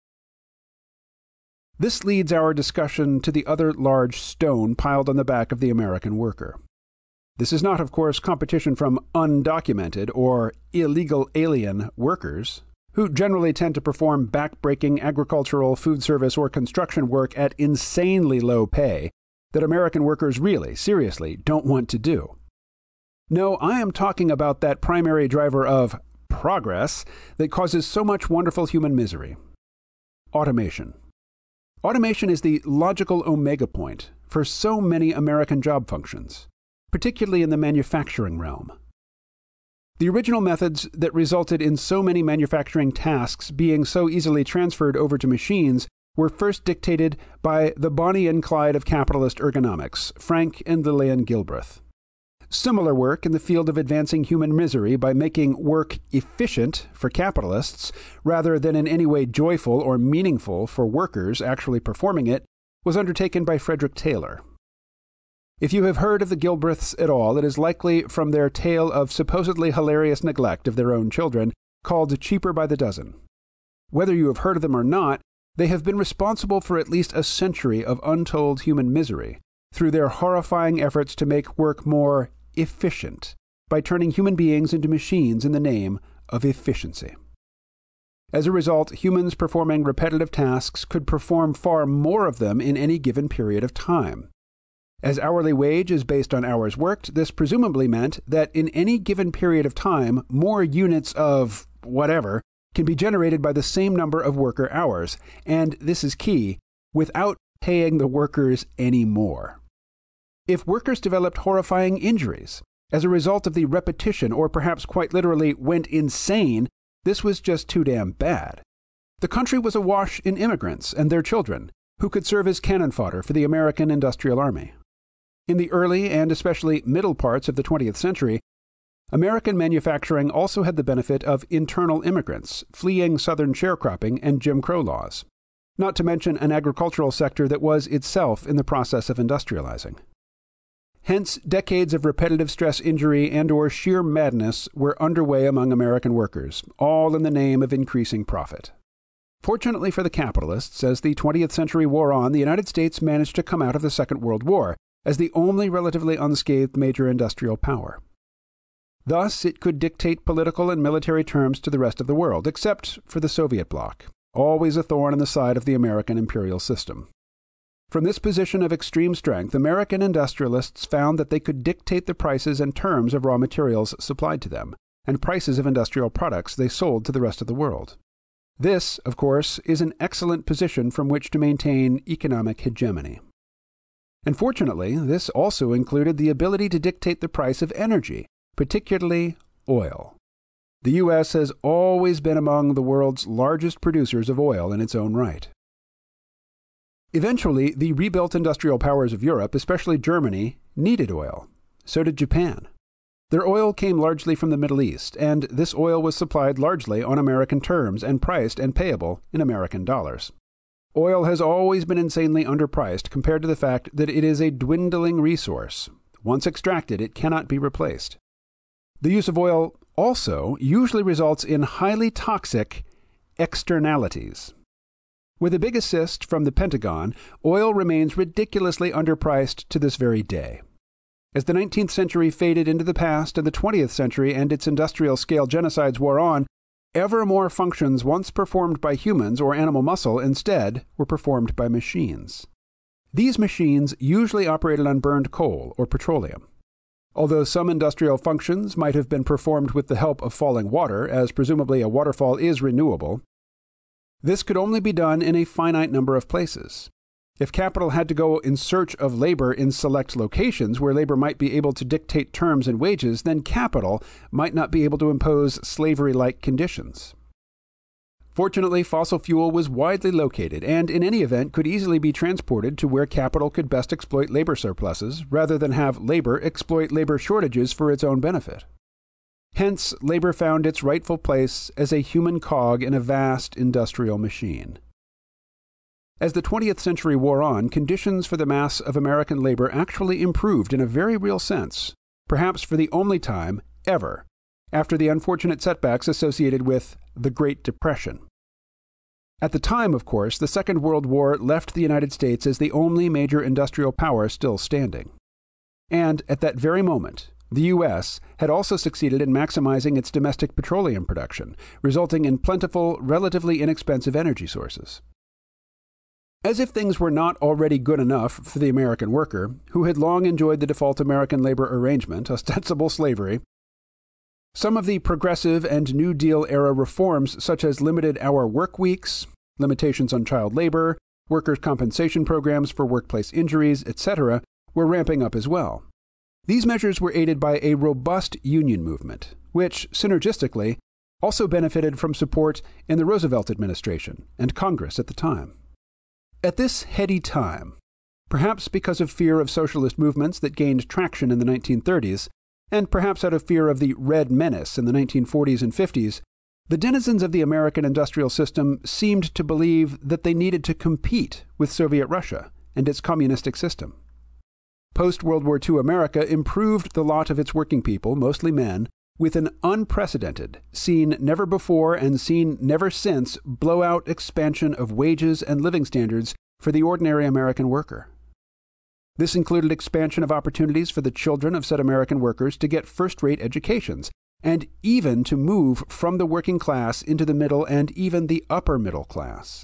Speaker 1: This leads our discussion to the other large stone piled on the back of the American worker. This is not, of course, competition from undocumented or illegal alien workers, who generally tend to perform back-breaking agricultural, food service, or construction work at insanely low pay that American workers really, seriously, don't want to do. No, I am talking about that primary driver of progress that causes so much wonderful human misery: automation. Automation is the logical omega point for so many American job functions, particularly in the manufacturing realm. The original methods that resulted in so many manufacturing tasks being so easily transferred over to machines were first dictated by the Bonnie and Clyde of capitalist ergonomics, Frank and Lillian Gilbreth. Similar work in the field of advancing human misery by making work efficient for capitalists, rather than in any way joyful or meaningful for workers actually performing it, was undertaken by Frederick Taylor. If you have heard of the Gilbreths at all, it is likely from their tale of supposedly hilarious neglect of their own children, called Cheaper by the Dozen. Whether you have heard of them or not, they have been responsible for at least a century of untold human misery through their horrifying efforts to make work more efficient by turning human beings into machines in the name of efficiency. As a result, humans performing repetitive tasks could perform far more of them in any given period of time. As hourly wage is based on hours worked, this presumably meant that in any given period of time, more units of whatever can be generated by the same number of worker hours, and this is key, without paying the workers any more. If workers developed horrifying injuries as a result of the repetition, or perhaps quite literally went insane, this was just too damn bad. The country was awash in immigrants and their children, who could serve as cannon fodder for the American Industrial Army. In the early and especially middle parts of the 20th century, American manufacturing also had the benefit of internal immigrants fleeing Southern sharecropping and Jim Crow laws, not to mention an agricultural sector that was itself in the process of industrializing. Hence, decades of repetitive stress injury and/or sheer madness were underway among American workers, all in the name of increasing profit. Fortunately for the capitalists, as the 20th century wore on, the United States managed to come out of the Second World War as the only relatively unscathed major industrial power. Thus, it could dictate political and military terms to the rest of the world, except for the Soviet bloc, always a thorn in the side of the American imperial system. From this position of extreme strength, American industrialists found that they could dictate the prices and terms of raw materials supplied to them, and prices of industrial products they sold to the rest of the world. This, of course, is an excellent position from which to maintain economic hegemony. And fortunately, this also included the ability to dictate the price of energy, particularly oil. The U.S. has always been among the world's largest producers of oil in its own right. Eventually, the rebuilt industrial powers of Europe, especially Germany, needed oil. So did Japan. Their oil came largely from the Middle East, and this oil was supplied largely on American terms and priced and payable in American dollars. Oil has always been insanely underpriced compared to the fact that it is a dwindling resource. Once extracted, it cannot be replaced. The use of oil also usually results in highly toxic externalities. With a big assist from the Pentagon, oil remains ridiculously underpriced to this very day. As the 19th century faded into the past and the 20th century and its industrial-scale genocides wore on, ever more functions once performed by humans or animal muscle instead were performed by machines. These machines usually operated on burned coal or petroleum. Although some industrial functions might have been performed with the help of falling water, as presumably a waterfall is renewable, this could only be done in a finite number of places. If capital had to go in search of labor in select locations where labor might be able to dictate terms and wages, then capital might not be able to impose slavery-like conditions. Fortunately, fossil fuel was widely located and, in any event, could easily be transported to where capital could best exploit labor surpluses, rather than have labor exploit labor shortages for its own benefit. Hence, labor found its rightful place as a human cog in a vast industrial machine. As the 20th century wore on, conditions for the mass of American labor actually improved in a very real sense, perhaps for the only time ever, after the unfortunate setbacks associated with the Great Depression. At the time, of course, the Second World War left the United States as the only major industrial power still standing. And at that very moment, the U.S. had also succeeded in maximizing its domestic petroleum production, resulting in plentiful, relatively inexpensive energy sources. As if things were not already good enough for the American worker, who had long enjoyed the default American labor arrangement, ostensible slavery, some of the progressive and New Deal era reforms, such as limited hour work weeks, limitations on child labor, Workers' compensation programs for workplace injuries, etc., were ramping up as well. These measures were aided by a robust union movement, which, synergistically, also benefited from support in the Roosevelt administration and Congress at the time. At this heady time, perhaps because of fear of socialist movements that gained traction in the 1930s, and perhaps out of fear of the Red Menace in the 1940s and 50s, the denizens of the American industrial system seemed to believe that they needed to compete with Soviet Russia and its communistic system. Post-World War II America improved the lot of its working people, mostly men, with an unprecedented, seen never before and seen never since, blowout expansion of wages and living standards for the ordinary American worker. This included expansion of opportunities for the children of said American workers to get first-rate educations, and even to move from the working class into the middle and even the upper middle class.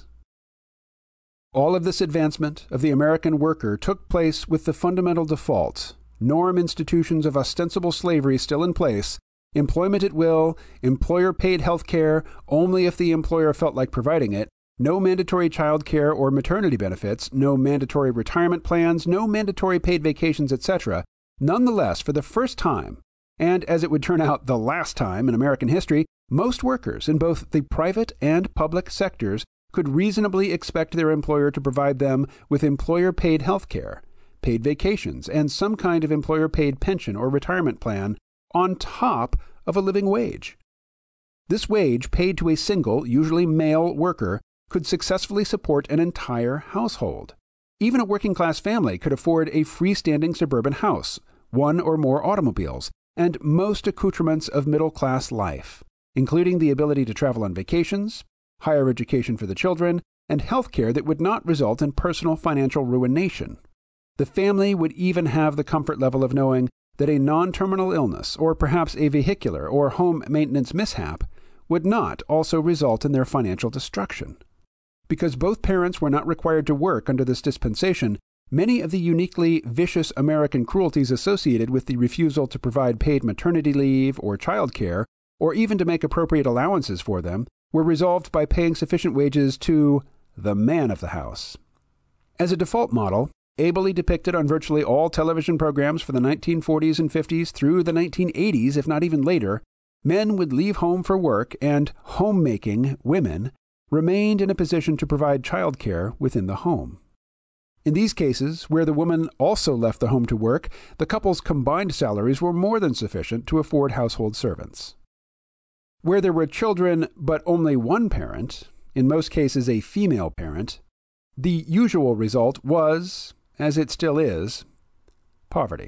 Speaker 1: All of this advancement of the American worker took place with the fundamental default, norm institutions of ostensible slavery still in place, employment at will, employer-paid health care only if the employer felt like providing it, no mandatory child care or maternity benefits, no mandatory retirement plans, no mandatory paid vacations, etc. Nonetheless, for the first time, and as it would turn out the last time in American history, most workers in both the private and public sectors could reasonably expect their employer to provide them with employer-paid health care, paid vacations, and some kind of employer-paid pension or retirement plan on top of a living wage. This wage, paid to a single, usually male worker, could successfully support an entire household. Even a working-class family could afford a freestanding suburban house, one or more automobiles, and most accoutrements of middle-class life, including the ability to travel on vacations, higher education for the children, and health care that would not result in personal financial ruination. The family would even have the comfort level of knowing that a non-terminal illness, or perhaps a vehicular or home maintenance mishap, would not also result in their financial destruction. Because both parents were not required to work under this dispensation, many of the uniquely vicious American cruelties associated with the refusal to provide paid maternity leave or child care, or even to make appropriate allowances for them, were resolved by paying sufficient wages to the man of the house. As a default model, ably depicted on virtually all television programs for the 1940s and 50s through the 1980s, if not even later, men would leave home for work and homemaking women remained in a position to provide child care within the home. In these cases, where the woman also left the home to work, the couple's combined salaries were more than sufficient to afford household servants. Where there were children but only one parent, in most cases a female parent, the usual result was, as it still is, poverty.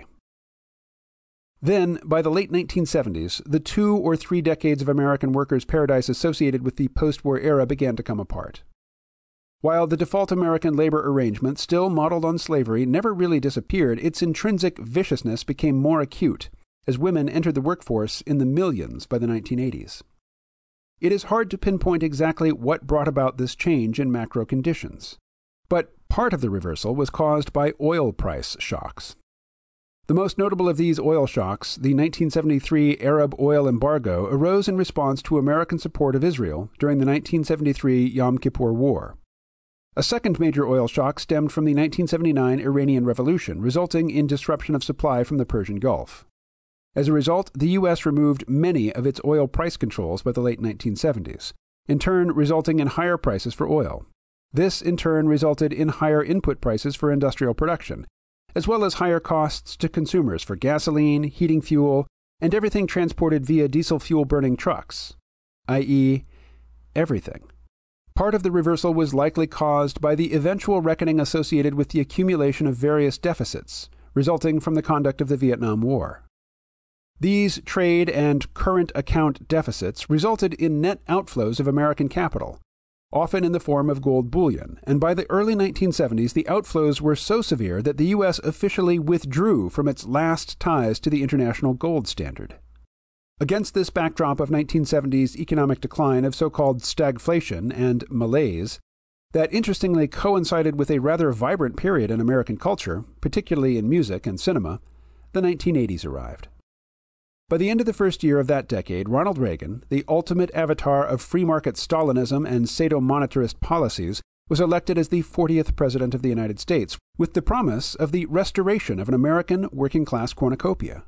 Speaker 1: Then, by the late 1970s, the 2 or 3 decades of American workers' paradise associated with the post-war era began to come apart. While the default American labor arrangement, still modeled on slavery, never really disappeared, its intrinsic viciousness became more acute as women entered the workforce in the millions by the 1980s. It is hard to pinpoint exactly what brought about this change in macro conditions, but part of the reversal was caused by oil price shocks. The most notable of these oil shocks, the 1973 Arab oil embargo, arose in response to American support of Israel during the 1973 Yom Kippur War. A second major oil shock stemmed from the 1979 Iranian Revolution, resulting in disruption of supply from the Persian Gulf. As a result, the U.S. removed many of its oil price controls by the late 1970s, in turn resulting in higher prices for oil. This, in turn, resulted in higher input prices for industrial production, as well as higher costs to consumers for gasoline, heating fuel, and everything transported via diesel fuel-burning trucks, i.e., everything. Part of the reversal was likely caused by the eventual reckoning associated with the accumulation of various deficits resulting from the conduct of the Vietnam War. These trade and current account deficits resulted in net outflows of American capital, often in the form of gold bullion, and by the early 1970s the outflows were so severe that the U.S. officially withdrew from its last ties to the international gold standard. Against this backdrop of 1970s economic decline of so-called stagflation and malaise, that interestingly coincided with a rather vibrant period in American culture, particularly in music and cinema, the 1980s arrived. By the end of the first year of that decade, Ronald Reagan, the ultimate avatar of free market Stalinism and sadomonetarist policies, was elected as the 40th President of the United States, with the promise of the restoration of an American working-class cornucopia.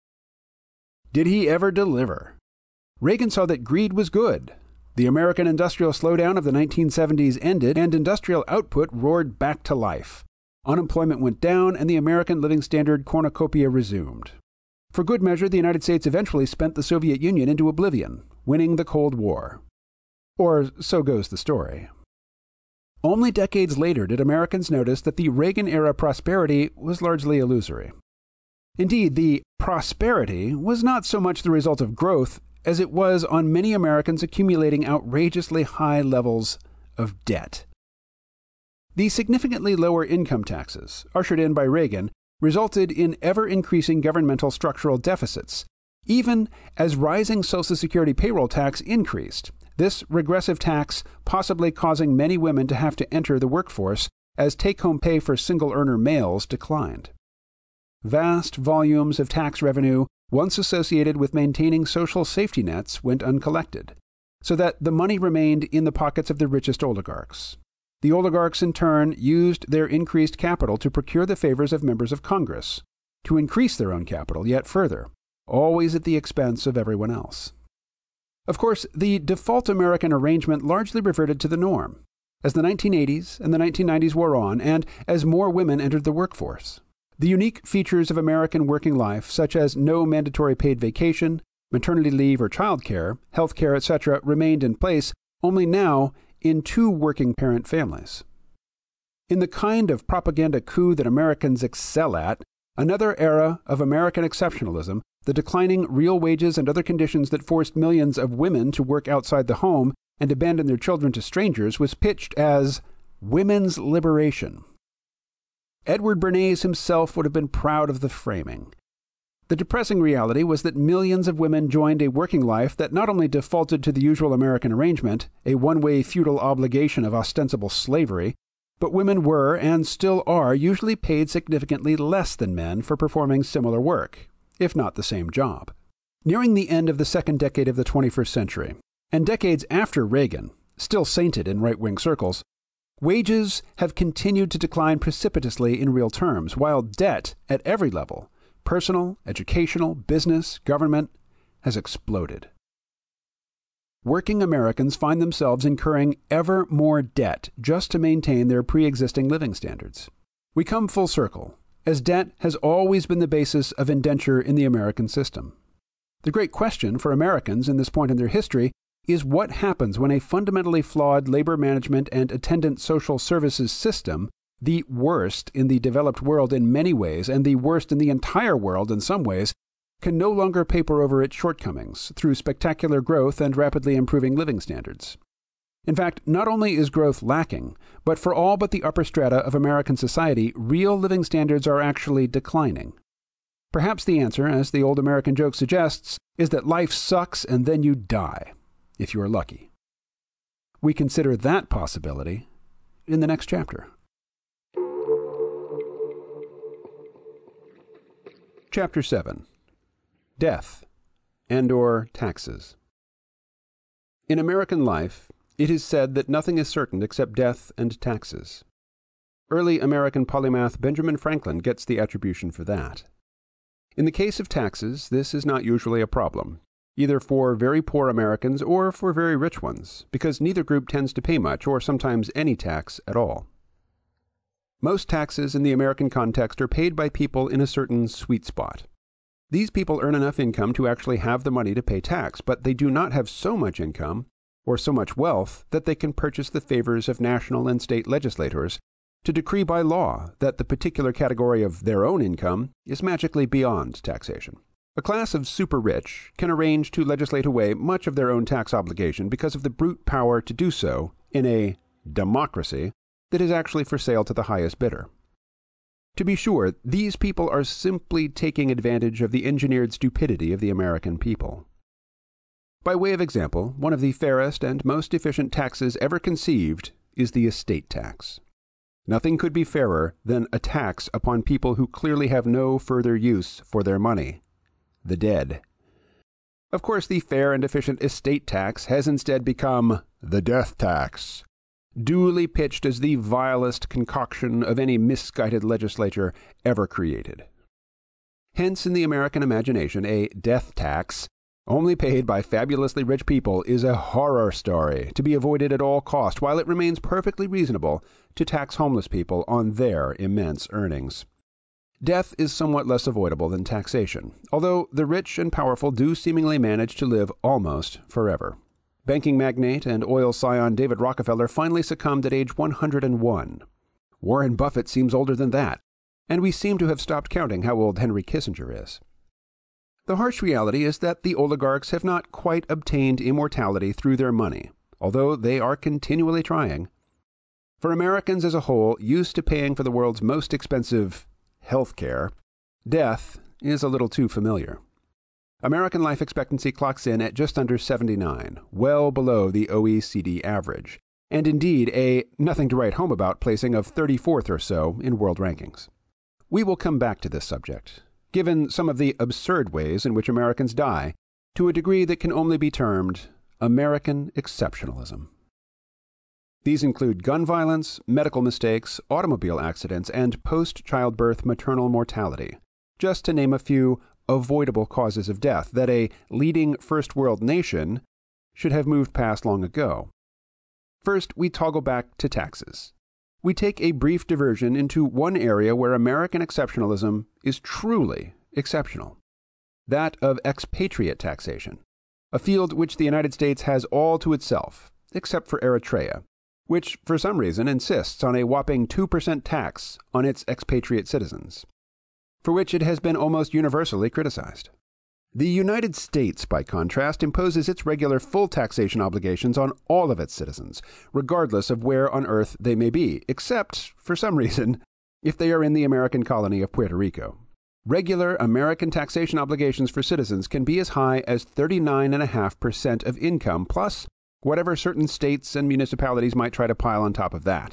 Speaker 1: Did he ever deliver? Reagan saw that greed was good. The American industrial slowdown of the 1970s ended, and industrial output roared back to life. Unemployment went down, and the American living standard cornucopia resumed. For good measure, the United States eventually spent the Soviet Union into oblivion, winning the Cold War. Or so goes the story. Only decades later did Americans notice that the Reagan-era prosperity was largely illusory. Indeed, the prosperity was not so much the result of growth as it was on many Americans accumulating outrageously high levels of debt. The significantly lower income taxes, ushered in by Reagan, resulted in ever-increasing governmental structural deficits, even as rising Social Security payroll tax increased, this regressive tax possibly causing many women to have to enter the workforce as take-home pay for single-earner males declined. Vast volumes of tax revenue once associated with maintaining social safety nets went uncollected, so that the money remained in the pockets of the richest oligarchs. The oligarchs, in turn, used their increased capital to procure the favors of members of Congress, to increase their own capital yet further, always at the expense of everyone else. Of course, the default American arrangement largely reverted to the norm, as the 1980s and the 1990s wore on, and as more women entered the workforce. The unique features of American working life, such as no mandatory paid vacation, maternity leave or childcare, health care, etc., remained in place, only now in two working parent families. In the kind of propaganda coup that Americans excel at, another era of American exceptionalism, the declining real wages and other conditions that forced millions of women to work outside the home and abandon their children to strangers, was pitched as women's liberation. Edward Bernays himself would have been proud of the framing. The depressing reality was that millions of women joined a working life that not only defaulted to the usual American arrangement, a one-way feudal obligation of ostensible slavery, but women were, and still are, usually paid significantly less than men for performing similar work, if not the same job. Nearing the end of the second decade of the 21st century, and decades after Reagan, still sainted in right-wing circles, wages have continued to decline precipitously in real terms, while debt at every level, personal, educational, business, government, has exploded. Working Americans find themselves incurring ever more debt just to maintain their pre-existing living standards. We come full circle, as debt has always been the basis of indenture in the American system. The great question for Americans in this point in their history is what happens when a fundamentally flawed labor management and attendant social services system, the worst in the developed world in many ways and the worst in the entire world in some ways, can no longer paper over its shortcomings through spectacular growth and rapidly improving living standards. In fact, not only is growth lacking, but for all but the upper strata of American society, real living standards are actually declining. Perhaps the answer, as the old American joke suggests, is that life sucks and then you die, if you are lucky. We consider that possibility in the next chapter. Chapter 7. Death and/or taxes. In American life, it is said that nothing is certain except death and taxes. Early American polymath Benjamin Franklin gets the attribution for that. In the case of taxes, this is not usually a problem, either for very poor Americans or for very rich ones, because neither group tends to pay much or sometimes any tax at all. Most taxes in the American context are paid by people in a certain sweet spot. These people earn enough income to actually have the money to pay tax, but they do not have so much income or so much wealth that they can purchase the favors of national and state legislators to decree by law that the particular category of their own income is magically beyond taxation. A class of super-rich can arrange to legislate away much of their own tax obligation because of the brute power to do so in a democracy that is actually for sale to the highest bidder. To be sure, these people are simply taking advantage of the engineered stupidity of the American people. By way of example, one of the fairest and most efficient taxes ever conceived is the estate tax. Nothing could be fairer than a tax upon people who clearly have no further use for their money: the dead. Of course, the fair and efficient estate tax has instead become the death tax, duly pitched as the vilest concoction of any misguided legislature ever created. Hence, in the American imagination, a death tax, only paid by fabulously rich people, is a horror story to be avoided at all cost, while it remains perfectly reasonable to tax homeless people on their immense earnings. Death is somewhat less avoidable than taxation, although the rich and powerful do seemingly manage to live almost forever. Banking magnate and oil scion David Rockefeller finally succumbed at age 101. Warren Buffett seems older than that, and we seem to have stopped counting how old Henry Kissinger is. The harsh reality is that the oligarchs have not quite obtained immortality through their money, although they are continually trying. For Americans as a whole, used to paying for the world's most expensive health care, death is a little too familiar. American life expectancy clocks in at just under 79, well below the OECD average, and indeed a nothing to write home about placing of 34th or so in world rankings. We will come back to this subject, given some of the absurd ways in which Americans die, to a degree that can only be termed American exceptionalism. These include gun violence, medical mistakes, automobile accidents, and post-childbirth maternal mortality, just to name a few avoidable causes of death that a leading first-world nation should have moved past long ago. First, we toggle back to taxes. We take a brief diversion into one area where American exceptionalism is truly exceptional, that of expatriate taxation, a field which the United States has all to itself, except for Eritrea, which for some reason insists on a whopping 2% tax on its expatriate citizens, for which it has been almost universally criticized. The United States, by contrast, imposes its regular full taxation obligations on all of its citizens, regardless of where on earth they may be, except, for some reason, if they are in the American colony of Puerto Rico. Regular American taxation obligations for citizens can be as high as 39.5% of income, plus whatever certain states and municipalities might try to pile on top of that.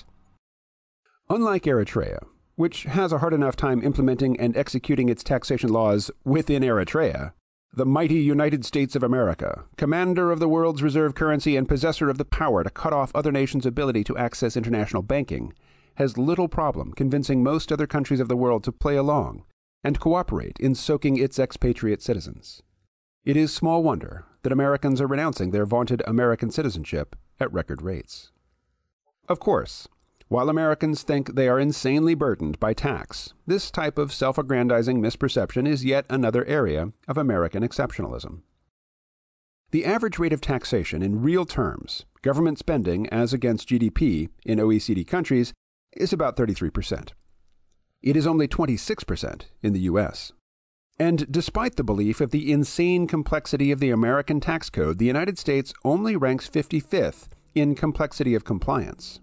Speaker 1: Unlike Eritrea, which has a hard enough time implementing and executing its taxation laws within Eritrea, the mighty United States of America, commander of the world's reserve currency and possessor of the power to cut off other nations' ability to access international banking, has little problem convincing most other countries of the world to play along and cooperate in soaking its expatriate citizens. It is small wonder that Americans are renouncing their vaunted American citizenship at record rates. Of course, while Americans think they are insanely burdened by tax, this type of self-aggrandizing misperception is yet another area of American exceptionalism. The average rate of taxation in real terms, government spending as against GDP in OECD countries, is about 33%. It is only 26% in the U.S. And despite the belief of the insane complexity of the American tax code, the United States only ranks 55th in complexity of compliance.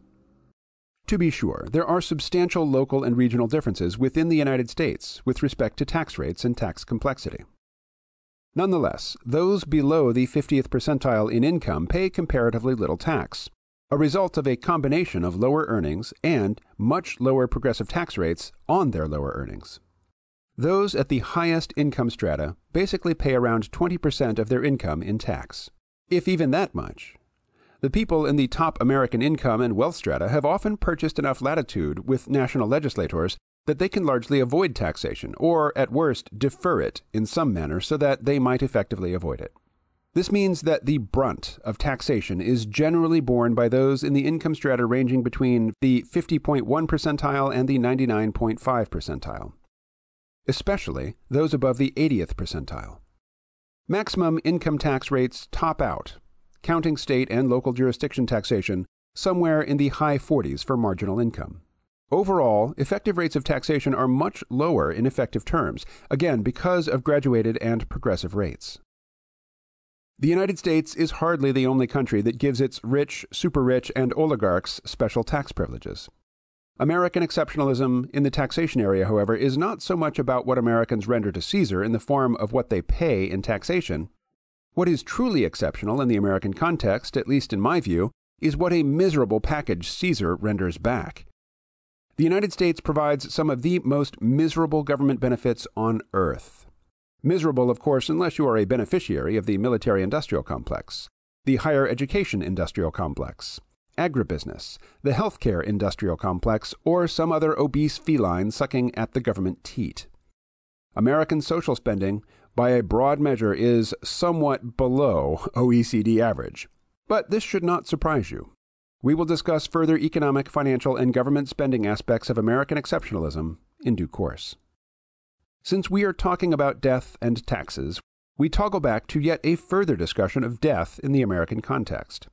Speaker 1: To be sure, there are substantial local and regional differences within the United States with respect to tax rates and tax complexity. Nonetheless, those below the 50th percentile in income pay comparatively little tax, a result of a combination of lower earnings and much lower progressive tax rates on their lower earnings. Those at the highest income strata basically pay around 20% of their income in tax, if even that much. The people in the top American income and wealth strata have often purchased enough latitude with national legislators that they can largely avoid taxation, or at worst defer it in some manner so that they might effectively avoid it. This means that the brunt of taxation is generally borne by those in the income strata ranging between the 50.1 percentile and the 99.5 percentile, especially those above the 80th percentile. Maximum income tax rates top out, counting state and local jurisdiction taxation, somewhere in the high 40s for marginal income. Overall, effective rates of taxation are much lower in effective terms, again because of graduated and progressive rates. The United States is hardly the only country that gives its rich, super-rich, and oligarchs special tax privileges. American exceptionalism in the taxation area, however, is not so much about what Americans render to Caesar in the form of what they pay in taxation. What is truly exceptional in the American context, at least in my view, is what a miserable package Caesar renders back. The United States provides some of the most miserable government benefits on earth. Miserable, of course, unless you are a beneficiary of the military-industrial complex, the higher education industrial complex, agribusiness, the healthcare industrial complex, or some other obese feline sucking at the government teat. American social spending, by a broad measure, is somewhat below OECD average. But this should not surprise you. We will discuss further economic, financial, and government spending aspects of American exceptionalism in due course. Since we are talking about death and taxes, we toggle back to yet a further discussion of death in the American context.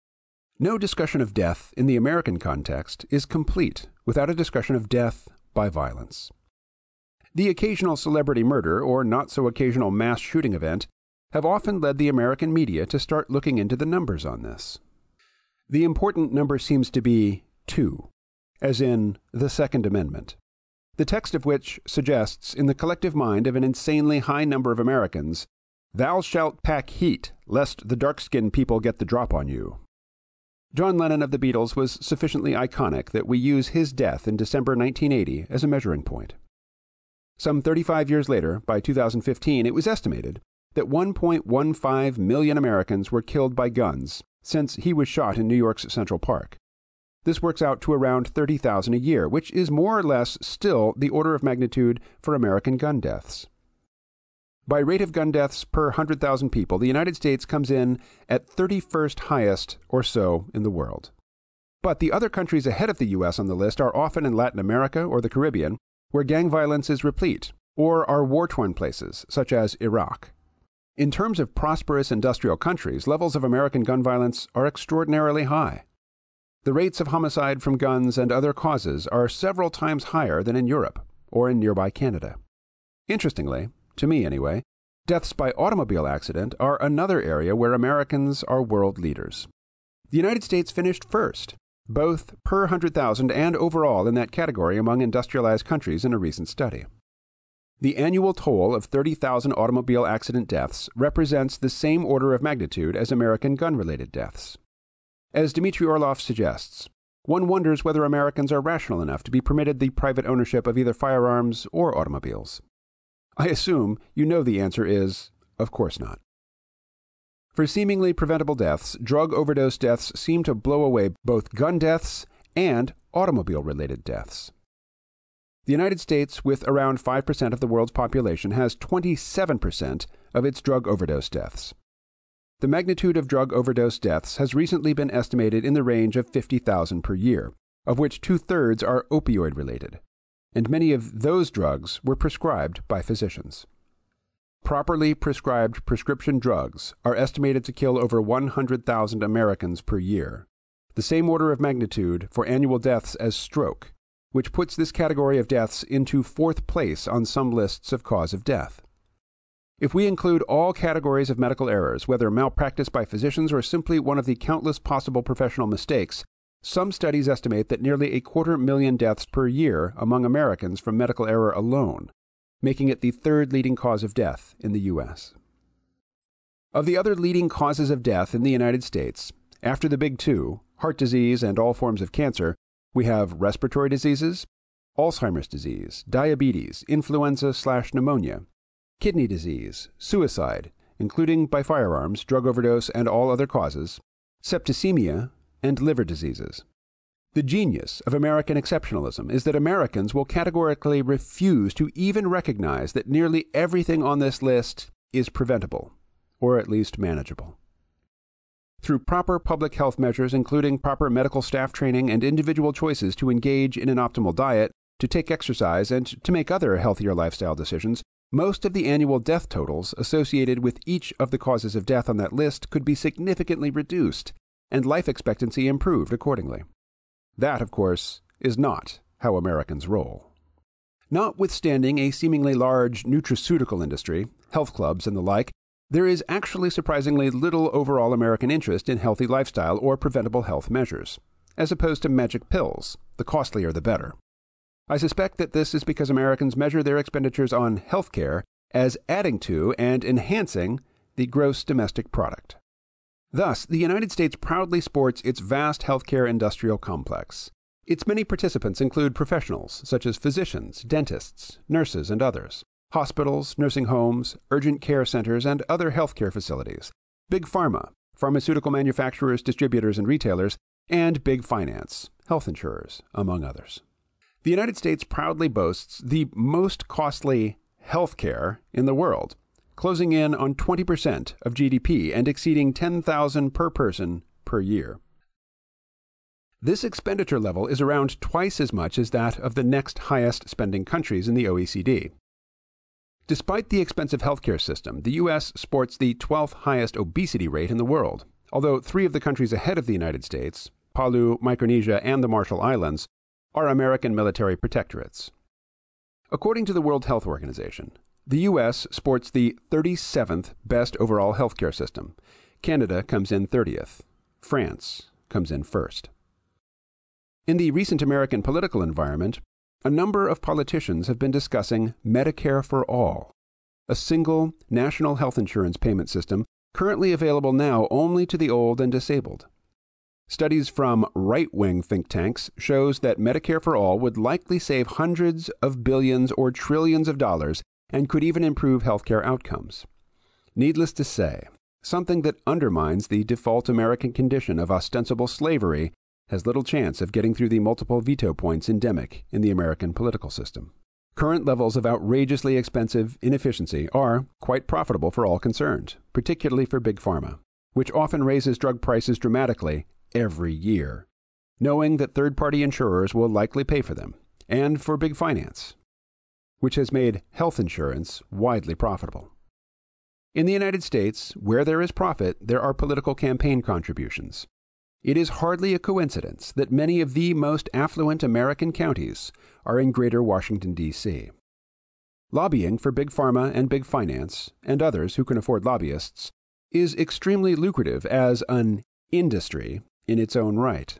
Speaker 1: No discussion of death in the American context is complete without a discussion of death by violence. The occasional celebrity murder or not-so-occasional mass shooting event have often led the American media to start looking into the numbers on this. The important number seems to be 2, as in the Second Amendment, the text of which suggests in the collective mind of an insanely high number of Americans, "Thou shalt pack heat, lest the dark-skinned people get the drop on you." John Lennon of the Beatles was sufficiently iconic that we use his death in December 1980 as a measuring point. Some 35 years later, by 2015, it was estimated that 1.15 million Americans were killed by guns since he was shot in New York's Central Park. This works out to around 30,000 a year, which is more or less still the order of magnitude for American gun deaths. By rate of gun deaths per 100,000 people, the United States comes in at 31st highest or so in the world. But the other countries ahead of the U.S. on the list are often in Latin America or the Caribbean, where gang violence is replete, or are war-torn places, such as Iraq. In terms of prosperous industrial countries, levels of American gun violence are extraordinarily high. The rates of homicide from guns and other causes are several times higher than in Europe or in nearby Canada. Interestingly, to me anyway, deaths by automobile accident are another area where Americans are world leaders. The United States finished first, both per 100,000 and overall in that category among industrialized countries in a recent study. The annual toll of 30,000 automobile accident deaths represents the same order of magnitude as American gun-related deaths. As Dmitry Orlov suggests, one wonders whether Americans are rational enough to be permitted the private ownership of either firearms or automobiles. I assume you know the answer is, of course not. For seemingly preventable deaths, drug overdose deaths seem to blow away both gun deaths and automobile-related deaths. The United States, with around 5% of the world's population, has 27% of its drug overdose deaths. The magnitude of drug overdose deaths has recently been estimated in the range of 50,000 per year, of which 2/3 are opioid-related, and many of those drugs were prescribed by physicians. Properly prescribed prescription drugs are estimated to kill over 100,000 Americans per year, the same order of magnitude for annual deaths as stroke, which puts this category of deaths into 4th place on some lists of cause of death. If we include all categories of medical errors, whether malpractice by physicians or simply one of the countless possible professional mistakes, some studies estimate that nearly 250,000 deaths per year among Americans from medical error alone, making it the 3rd leading cause of death in the U.S. Of the other leading causes of death in the United States, after the big 2, heart disease and all forms of cancer, we have respiratory diseases, Alzheimer's disease, diabetes, influenza/pneumonia, kidney disease, suicide, including by firearms, drug overdose, and all other causes, septicemia, and liver diseases. The genius of American exceptionalism is that Americans will categorically refuse to even recognize that nearly everything on this list is preventable, or at least manageable. Through proper public health measures, including proper medical staff training and individual choices to engage in an optimal diet, to take exercise, and to make other healthier lifestyle decisions, most of the annual death totals associated with each of the causes of death on that list could be significantly reduced, and life expectancy improved accordingly. That, of course, is not how Americans roll. Notwithstanding a seemingly large nutraceutical industry, health clubs, and the like, there is actually surprisingly little overall American interest in healthy lifestyle or preventable health measures, as opposed to magic pills, the costlier the better. I suspect that this is because Americans measure their expenditures on health care as adding to and enhancing the gross domestic product. Thus, the United States proudly sports its vast healthcare industrial complex. Its many participants include professionals such as physicians, dentists, nurses, and others, hospitals, nursing homes, urgent care centers, and other healthcare facilities, big pharma, pharmaceutical manufacturers, distributors, and retailers, and big finance, health insurers, among others. The United States proudly boasts the most costly health care in the world, closing in on 20% of GDP and exceeding $10,000 per person per year. This expenditure level is around twice as much as that of the next highest spending countries in the OECD. Despite the expensive healthcare system, the U.S. sports the 12th highest obesity rate in the world, although 3 of the countries ahead of the United States, Palau, Micronesia, and the Marshall Islands, are American military protectorates. According to the World Health Organization, the U.S. sports the 37th best overall healthcare system. Canada comes in 30th. France comes in first. In the recent American political environment, a number of politicians have been discussing Medicare for All, a single national health insurance payment system currently available now only to the old and disabled. Studies from right-wing think tanks shows that Medicare for All would likely save hundreds of billions or trillions of dollars and could even improve healthcare outcomes. Needless to say, something that undermines the default American condition of ostensible slavery has little chance of getting through the multiple veto points endemic in the American political system. Current levels of outrageously expensive inefficiency are quite profitable for all concerned, particularly for Big Pharma, which often raises drug prices dramatically every year, knowing that third-party insurers will likely pay for them, and for Big Finance, which has made health insurance widely profitable. In the United States, where there is profit, there are political campaign contributions. It is hardly a coincidence that many of the most affluent American counties are in Greater Washington, D.C. Lobbying for Big Pharma and Big Finance, and others who can afford lobbyists, is extremely lucrative as an industry in its own right.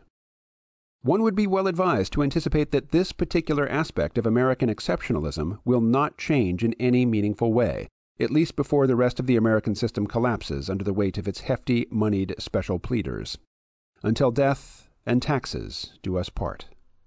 Speaker 1: One would be well advised to anticipate that this particular aspect of American exceptionalism will not change in any meaningful way, at least before the rest of the American system collapses under the weight of its hefty, moneyed special pleaders. Until death and taxes do us part.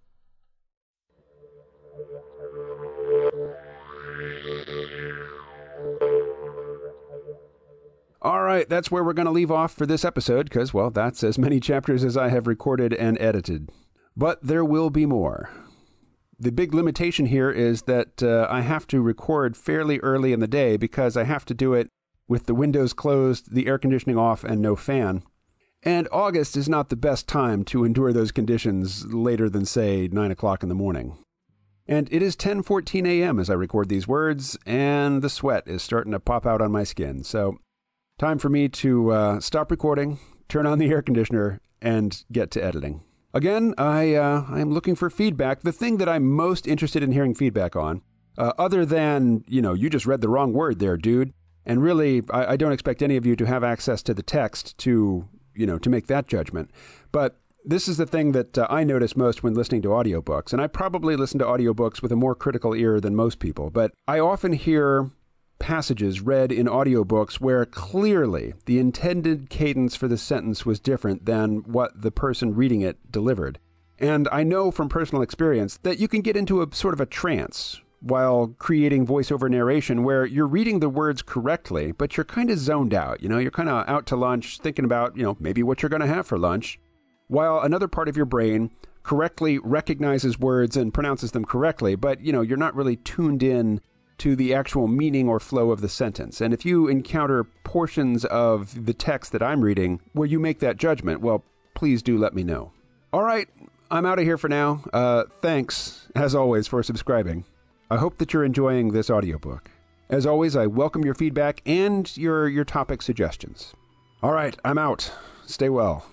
Speaker 1: All right, that's where we're going to leave off for this episode, because, well, that's as many chapters as I have recorded and edited. But there will be more. The big limitation here is that I have to record fairly early in the day because I have to do it with the windows closed, the air conditioning off, and no fan. And August is not the best time to endure those conditions later than, say, 9 o'clock in the morning. And it is 10:14 a.m. as I record these words, and the sweat is starting to pop out on my skin. So, time for me to stop recording, turn on the air conditioner, and get to editing. Again, I'm looking for feedback. The thing that I'm most interested in hearing feedback on, other than, you just read the wrong word there, dude. And really, I don't expect any of you to have access to the text to make that judgment. But this is the thing that I notice most when listening to audiobooks. And I probably listen to audiobooks with a more critical ear than most people. But I often hear passages read in audiobooks where clearly the intended cadence for the sentence was different than what the person reading it delivered. And I know from personal experience that you can get into a sort of a trance while creating voiceover narration where you're reading the words correctly, but you're kind of zoned out. You're kind of out to lunch thinking about, maybe what you're going to have for lunch, while another part of your brain correctly recognizes words and pronounces them correctly, but, you're not really tuned in to the actual meaning or flow of the sentence. And if you encounter portions of the text that I'm reading where you make that judgment, well, please do let me know. All right, I'm out of here for now. Thanks, as always, for subscribing. I hope that you're enjoying this audiobook. As always, I welcome your feedback and your topic suggestions. All right, I'm out. Stay well.